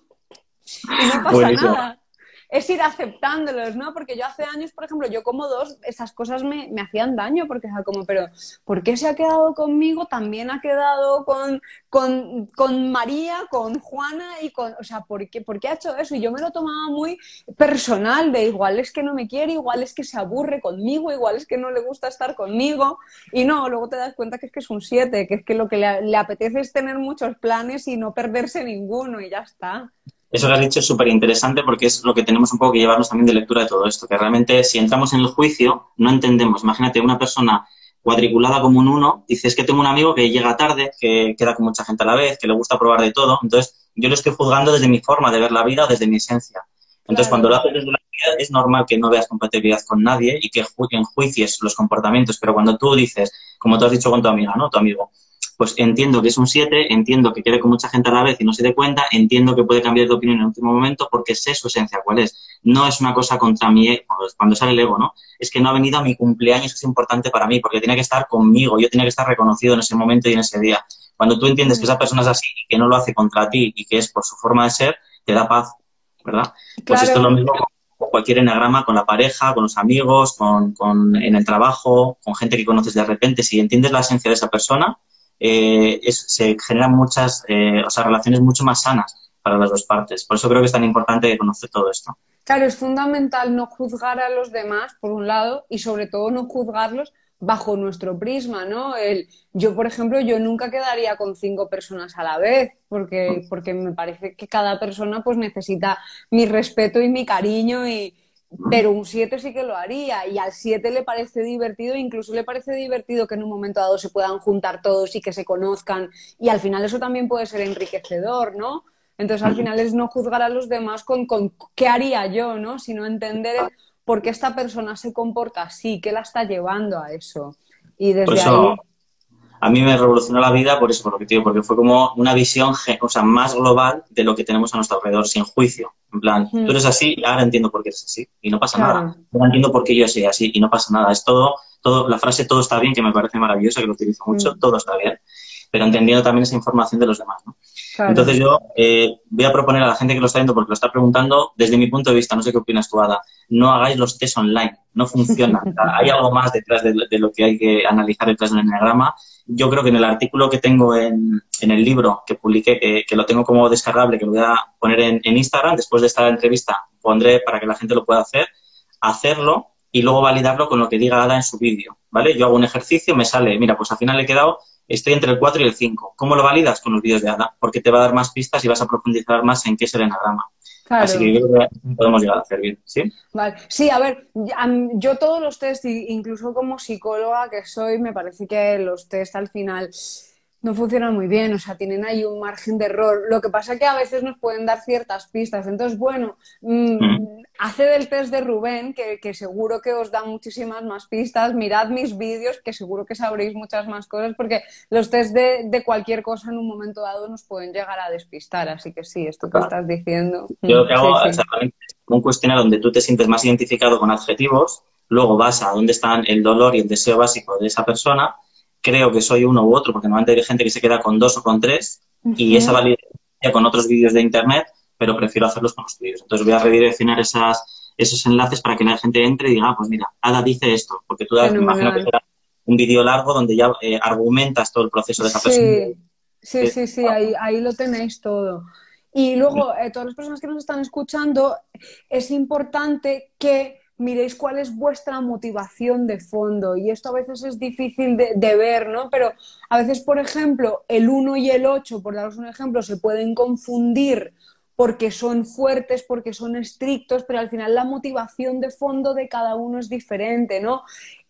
[SPEAKER 3] y no pasa
[SPEAKER 2] Buenísimo.
[SPEAKER 3] nada. Es ir aceptándolos, ¿no? Porque yo hace años, por ejemplo, yo como dos, esas cosas me, me hacían daño, porque era como, pero ¿por qué se ha quedado conmigo? También ha quedado con, con, con María, con Juana y con... O sea, ¿por qué, ¿por qué ha hecho eso? Y yo me lo tomaba muy personal, de igual es que no me quiere, igual es que se aburre conmigo, igual es que no le gusta estar conmigo. Y no, luego te das cuenta que es que es un siete, que es que lo que le, le apetece es tener muchos planes y no perderse ninguno y ya está.
[SPEAKER 2] Eso que has dicho es súper interesante porque es lo que tenemos un poco que llevarnos también de lectura de todo esto, que realmente si entramos en el juicio no entendemos. Imagínate una persona cuadriculada como un uno, dices que tengo un amigo que llega tarde, que queda con mucha gente a la vez, que le gusta probar de todo, entonces yo lo estoy juzgando desde mi forma de ver la vida o desde mi esencia. Entonces, claro, cuando lo haces desde la vida es normal que no veas compatibilidad con nadie y que ju enjuicies los comportamientos, pero cuando tú dices, como tú has dicho con tu amiga, ¿no? Tu amigo, pues entiendo que es un siete, entiendo que quede con mucha gente a la vez y no se dé cuenta, entiendo que puede cambiar de opinión en el último momento porque sé su esencia cuál es. No es una cosa contra mí, pues cuando sale el ego, ¿no? Es que no ha venido a mi cumpleaños, que es importante para mí, porque tiene que estar conmigo, yo tenía que estar reconocido en ese momento y en ese día. Cuando tú entiendes que esa persona es así y que no lo hace contra ti y que es por su forma de ser, te da paz, ¿verdad? Pues claro. Esto es lo mismo con cualquier enagrama, con la pareja, con los amigos, con, con, en el trabajo, con gente que conoces de repente. Si entiendes la esencia de esa persona, Eh, es, se generan muchas, eh, o sea, relaciones mucho más sanas para las dos partes. Por eso creo que es tan importante conocer todo esto.
[SPEAKER 3] Claro, es fundamental no juzgar a los demás, por un lado, y sobre todo no juzgarlos bajo nuestro prisma, ¿no? El, yo, por ejemplo, yo nunca quedaría con cinco personas a la vez, porque, porque me parece que cada persona pues necesita mi respeto y mi cariño y... Pero un siete sí que lo haría, y al siete le parece divertido, incluso le parece divertido que en un momento dado se puedan juntar todos y que se conozcan, y al final eso también puede ser enriquecedor, ¿no? Entonces al final es no juzgar a los demás con, con qué haría yo, ¿no? Sino entender por qué esta persona se comporta así, qué la está llevando a eso. Y desde
[SPEAKER 2] por eso,
[SPEAKER 3] ahí...
[SPEAKER 2] a mí me revolucionó la vida por eso, por lo que te digo, porque fue como una visión, o sea, más global de lo que tenemos a nuestro alrededor, sin juicio. En plan, mm. tú eres así y ahora entiendo por qué eres así y no pasa claro. nada. Ahora entiendo por qué yo soy así y no pasa nada. Es todo, todo, la frase todo está bien, que me parece maravillosa, que lo utilizo mucho, mm. todo está bien, pero entendiendo también esa información de los demás, ¿no? Claro. Entonces yo eh, voy a proponer a la gente que lo está viendo, porque lo está preguntando, desde mi punto de vista, no sé qué opinas tú, Ada, no hagáis los test online, no funciona. O sea, hay algo más detrás de, de lo que hay que analizar detrás del enneagrama. Yo creo que en el artículo que tengo en, en el libro que publiqué, que, que lo tengo como descargable, que lo voy a poner en, en Instagram, después de esta entrevista pondré para que la gente lo pueda hacer, hacerlo y luego validarlo con lo que diga Ada en su vídeo, ¿vale? Yo hago un ejercicio, me sale, mira, pues al final he quedado, estoy entre el cuatro y el cinco. ¿Cómo lo validas? Con los vídeos de Ada, porque te va a dar más pistas y vas a profundizar más en qué es el enneagrama. Claro. Así que yo creo que podemos llegar a hacer bien, ¿sí?
[SPEAKER 3] Vale. Sí, a ver, yo todos los test, incluso como psicóloga que soy, me parece que los test al final no funcionan muy bien, o sea, tienen ahí un margen de error. Lo que pasa es que a veces nos pueden dar ciertas pistas. Entonces, bueno, mmm, mm. haced el test de Rubén, que, que seguro que os da muchísimas más pistas. Mirad mis vídeos, que seguro que sabréis muchas más cosas, porque los test de, de cualquier cosa en un momento dado nos pueden llegar a despistar. Así que sí, esto que claro. estás diciendo.
[SPEAKER 2] Yo lo que hago
[SPEAKER 3] sí,
[SPEAKER 2] es
[SPEAKER 3] sí.
[SPEAKER 2] un cuestionario donde tú te sientes más identificado con adjetivos, luego vas a dónde están el dolor y el deseo básico de esa persona. Creo que soy uno u otro, porque normalmente hay gente que se queda con dos o con tres, uh-huh. y esa validación con otros vídeos de internet, pero prefiero hacerlos con los tuyos. Entonces voy a redireccionar esas, esos enlaces para que la gente entre y diga, ah, pues mira, Ada dice esto, porque tú das, me imagino que será un vídeo largo donde ya eh, argumentas todo el proceso de esa
[SPEAKER 3] sí,
[SPEAKER 2] persona.
[SPEAKER 3] Sí, sí, sí, ahí, ahí lo tenéis todo. Y luego, eh, todas las personas que nos están escuchando, es importante que miréis cuál es vuestra motivación de fondo, y esto a veces es difícil de, de ver, ¿no? Pero a veces, por ejemplo, el uno y el ocho, por daros un ejemplo, se pueden confundir porque son fuertes, porque son estrictos, pero al final la motivación de fondo de cada uno es diferente, ¿no?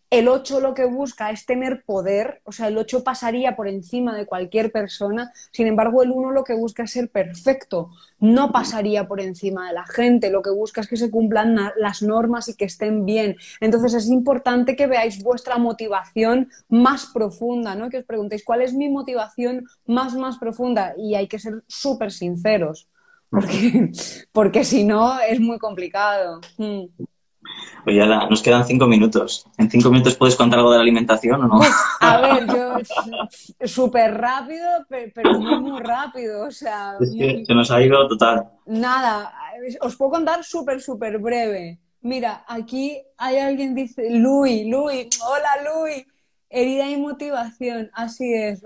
[SPEAKER 3] El ocho lo que busca es tener poder, o sea, el ocho pasaría por encima de cualquier persona, sin embargo el uno lo que busca es ser perfecto, no pasaría por encima de la gente, lo que busca es que se cumplan las normas y que estén bien. Entonces es importante que veáis vuestra motivación más profunda, ¿no? Que os preguntéis cuál es mi motivación más, más profunda, y hay que ser súper sinceros, porque, porque si no es muy complicado. Mm.
[SPEAKER 2] Pues ya la, nos quedan cinco minutos. ¿En cinco minutos puedes contar algo de la alimentación o no?
[SPEAKER 3] Pues, a ver, yo súper rápido, pero muy, muy rápido. O sea,
[SPEAKER 2] Es que
[SPEAKER 3] muy...
[SPEAKER 2] se nos ha ido total.
[SPEAKER 3] Nada, os puedo contar súper, súper breve. Mira, aquí hay alguien dice, Luis, Luis, hola Luis, herida y motivación, así es.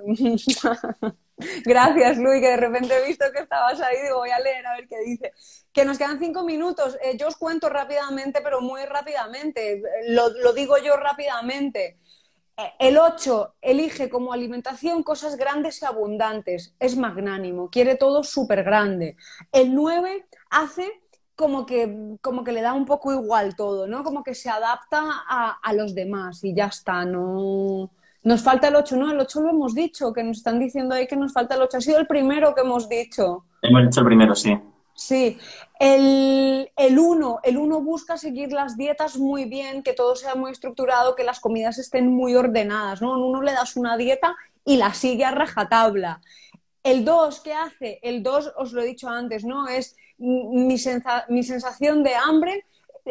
[SPEAKER 3] Gracias, Luis, que de repente he visto que estabas ahí, digo, voy a leer a ver qué dice. Que nos quedan cinco minutos. Eh, yo os cuento rápidamente, pero muy rápidamente. Lo, lo digo yo rápidamente. Eh, el ocho elige como alimentación cosas grandes y abundantes. Es magnánimo, quiere todo súper grande. El nueve hace como que, como que le da un poco igual todo, ¿no? Como que se adapta a, a los demás y ya está, no... Nos falta el ocho, ¿no? El ocho lo hemos dicho, que nos están diciendo ahí que nos falta el ocho. Ha sido el primero que hemos dicho.
[SPEAKER 2] Hemos dicho el primero, sí.
[SPEAKER 3] Sí. El, el uno, el uno busca seguir las dietas muy bien, que todo sea muy estructurado, que las comidas estén muy ordenadas, ¿no? En uno le das una dieta y la sigue a rajatabla. El dos, ¿qué hace? El dos, os lo he dicho antes, ¿no? Es mi, sensa, mi sensación de hambre...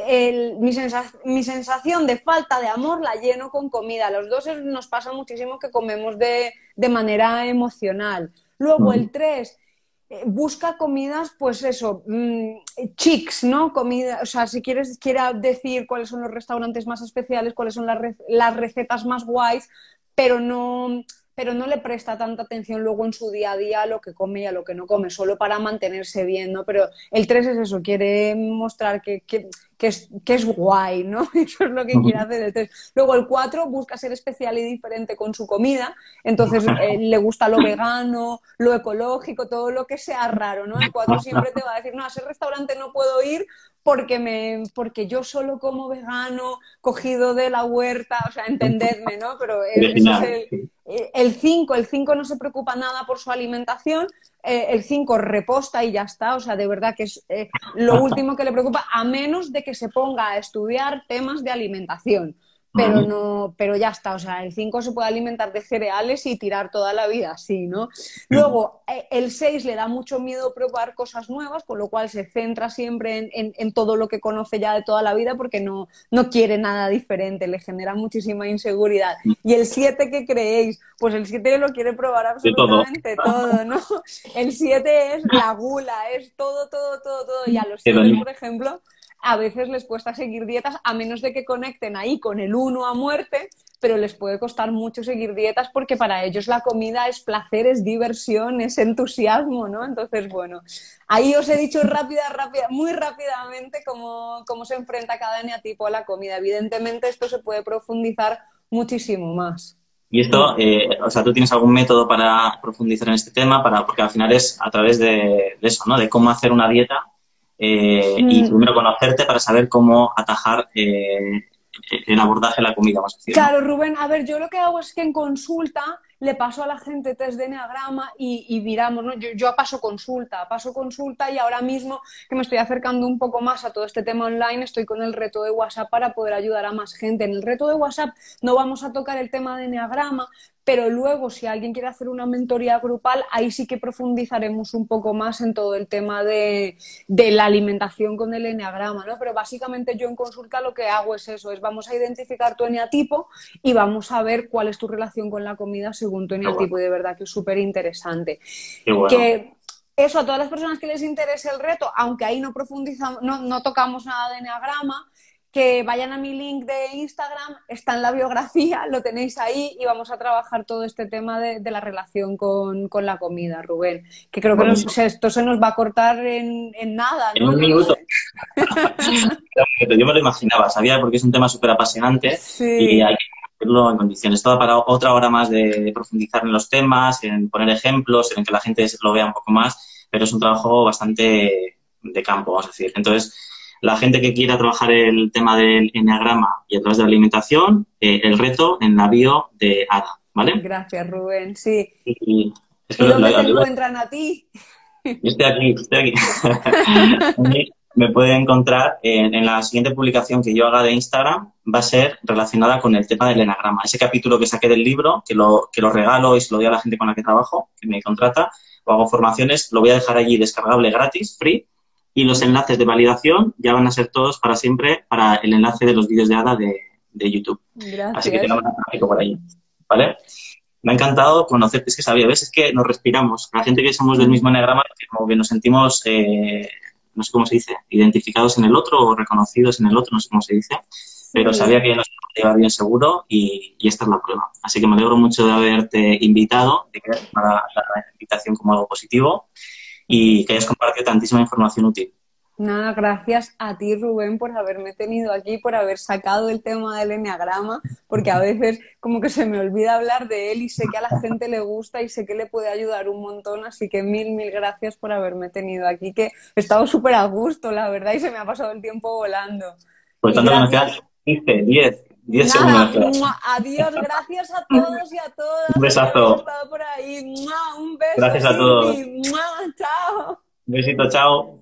[SPEAKER 3] El, mi, sensa, mi sensación de falta de amor la lleno con comida. A los dos nos pasa muchísimo que comemos de, de manera emocional. Luego el tres eh, busca comidas, pues eso, mmm, chics, ¿no? Comida, o sea, si quieres quiera decir cuáles son los restaurantes más especiales, cuáles son las, re, las recetas más guays, pero no... pero no le presta tanta atención luego en su día a día a lo que come y a lo que no come, solo para mantenerse bien, ¿no? Pero el tres es eso, quiere mostrar que, que, que, es, que es guay, ¿no? Eso es lo que quiere hacer el tres. Luego el cuatro busca ser especial y diferente con su comida, entonces eh, le gusta lo vegano, lo ecológico, todo lo que sea raro, ¿no? El cuatro siempre te va a decir, no, a ese restaurante no puedo ir porque, me, porque yo solo como vegano, cogido de la huerta, o sea, entendedme, ¿no? Pero eso es el... El cinco, el cinco no se preocupa nada por su alimentación, eh, el cinco reposta y ya está, o sea, de verdad que es eh, lo último que le preocupa, a menos de que se ponga a estudiar temas de alimentación. Pero no, pero ya está, o sea, el cinco se puede alimentar de cereales y tirar toda la vida así, ¿no? Luego, el seis le da mucho miedo probar cosas nuevas, con lo cual se centra siempre en, en, en todo lo que conoce ya de toda la vida porque no, no quiere nada diferente, le genera muchísima inseguridad. Y el siete, ¿qué creéis? Pues el siete lo quiere probar absolutamente todo. todo, ¿no? El siete es la gula, es todo, todo, todo, todo. Y a los siete, por ejemplo... a veces les cuesta seguir dietas a menos de que conecten ahí con el uno a muerte, pero les puede costar mucho seguir dietas porque para ellos la comida es placer, es diversión, es entusiasmo, ¿no? Entonces, bueno, ahí os he dicho rápida, rápida, muy rápidamente cómo, cómo se enfrenta cada eneatipo a la comida. Evidentemente esto se puede profundizar muchísimo más.
[SPEAKER 2] Y esto, eh, o sea, ¿tú tienes algún método para profundizar en este tema? Para, porque al final es a través de, de eso, ¿no? De cómo hacer una dieta. Eh, mm. Y primero conocerte para saber cómo atajar eh, el abordaje de la comida, más decir, ¿no?
[SPEAKER 3] Claro, Rubén, a ver, yo lo que hago es que en consulta le paso a la gente test de eneagrama y, y miramos, ¿no? Yo, yo paso consulta, paso consulta y ahora mismo que me estoy acercando un poco más a todo este tema online, estoy con el reto de WhatsApp para poder ayudar a más gente. En el reto de WhatsApp no vamos a tocar el tema de eneagrama, pero luego si alguien quiere hacer una mentoría grupal, ahí sí que profundizaremos un poco más en todo el tema de, de la alimentación con el eneagrama, ¿no? Pero básicamente yo en consulta lo que hago es eso, es vamos a identificar tu eneatipo y vamos a ver cuál es tu relación con la comida según tu eneatipo, bueno. Y de verdad que es súper interesante.
[SPEAKER 2] Bueno.
[SPEAKER 3] Que eso a todas las personas que les interese el reto, aunque ahí no profundizamos, no, no tocamos nada de eneagrama, que vayan a mi link de Instagram, está en la biografía, lo tenéis ahí y vamos a trabajar todo este tema de, de la relación con, con la comida, Rubén. Que creo bueno, que nos, esto se nos va a cortar en, en nada, ¿no?
[SPEAKER 2] En un minuto. Yo me lo imaginaba, sabía, porque es un tema súper apasionante sí. Y hay que hacerlo en condiciones. Todo para otra hora más de, de profundizar en los temas, en poner ejemplos, en que la gente lo vea un poco más, pero es un trabajo bastante de campo, vamos a decir. Entonces, la gente que quiera trabajar el tema del enneagrama y a través de la alimentación, eh, el reto en la bio de Ada, ¿vale?
[SPEAKER 3] Gracias, Rubén, sí.
[SPEAKER 2] Y, es que
[SPEAKER 3] ¿Y
[SPEAKER 2] lo-
[SPEAKER 3] dónde
[SPEAKER 2] lo-
[SPEAKER 3] te
[SPEAKER 2] lo-
[SPEAKER 3] encuentran a ti?
[SPEAKER 2] Yo estoy aquí, estoy aquí. Me puede encontrar en, en la siguiente publicación que yo haga de Instagram, va a ser relacionada con el tema del enagrama. Ese capítulo que saqué del libro, que lo, que lo regalo y se lo doy a la gente con la que trabajo, que me contrata, o hago formaciones, lo voy a dejar allí descargable gratis, free, y los enlaces de validación ya van a ser todos para siempre para el enlace de los vídeos de Ada de, de YouTube. Así que
[SPEAKER 3] Gracias.
[SPEAKER 2] tengamos tráfico por ahí, ¿vale? Me ha encantado conocerte, es que sabía, ves, es que nos respiramos. La gente que somos del mismo enneagrama, como que nos sentimos, eh, no sé cómo se dice, identificados en el otro o reconocidos en el otro, no sé cómo se dice, pero
[SPEAKER 3] Sí.
[SPEAKER 2] sabía que nos íbamos a llevar bien seguro y, y esta es la prueba. Así que me alegro mucho de haberte invitado, de que hayas tomado la, la invitación como algo positivo y que hayas compartido tantísima información útil.
[SPEAKER 3] Nada, gracias a ti, Rubén, por haberme tenido aquí, por haber sacado el tema del eneagrama, porque a veces como que se me olvida hablar de él y sé que a la gente le gusta y sé que le puede ayudar un montón, así que mil, mil gracias por haberme tenido aquí, que he estado súper a gusto, la verdad, y se me ha pasado el tiempo volando.
[SPEAKER 2] Por
[SPEAKER 3] Y
[SPEAKER 2] tanto, que nos
[SPEAKER 3] gracias.
[SPEAKER 2] quedan quince, diez, diez
[SPEAKER 3] Nada,
[SPEAKER 2] segundos. Nos quedan.
[SPEAKER 3] ¡mua! Adiós, gracias a todos y a todas
[SPEAKER 2] Un
[SPEAKER 3] los que habéis
[SPEAKER 2] besazo.
[SPEAKER 3] estado por ahí. ¡Mua! Un beso,
[SPEAKER 2] Gracias a todos.
[SPEAKER 3] Cindy. ¡Mua! Chao.
[SPEAKER 2] Un besito, chao.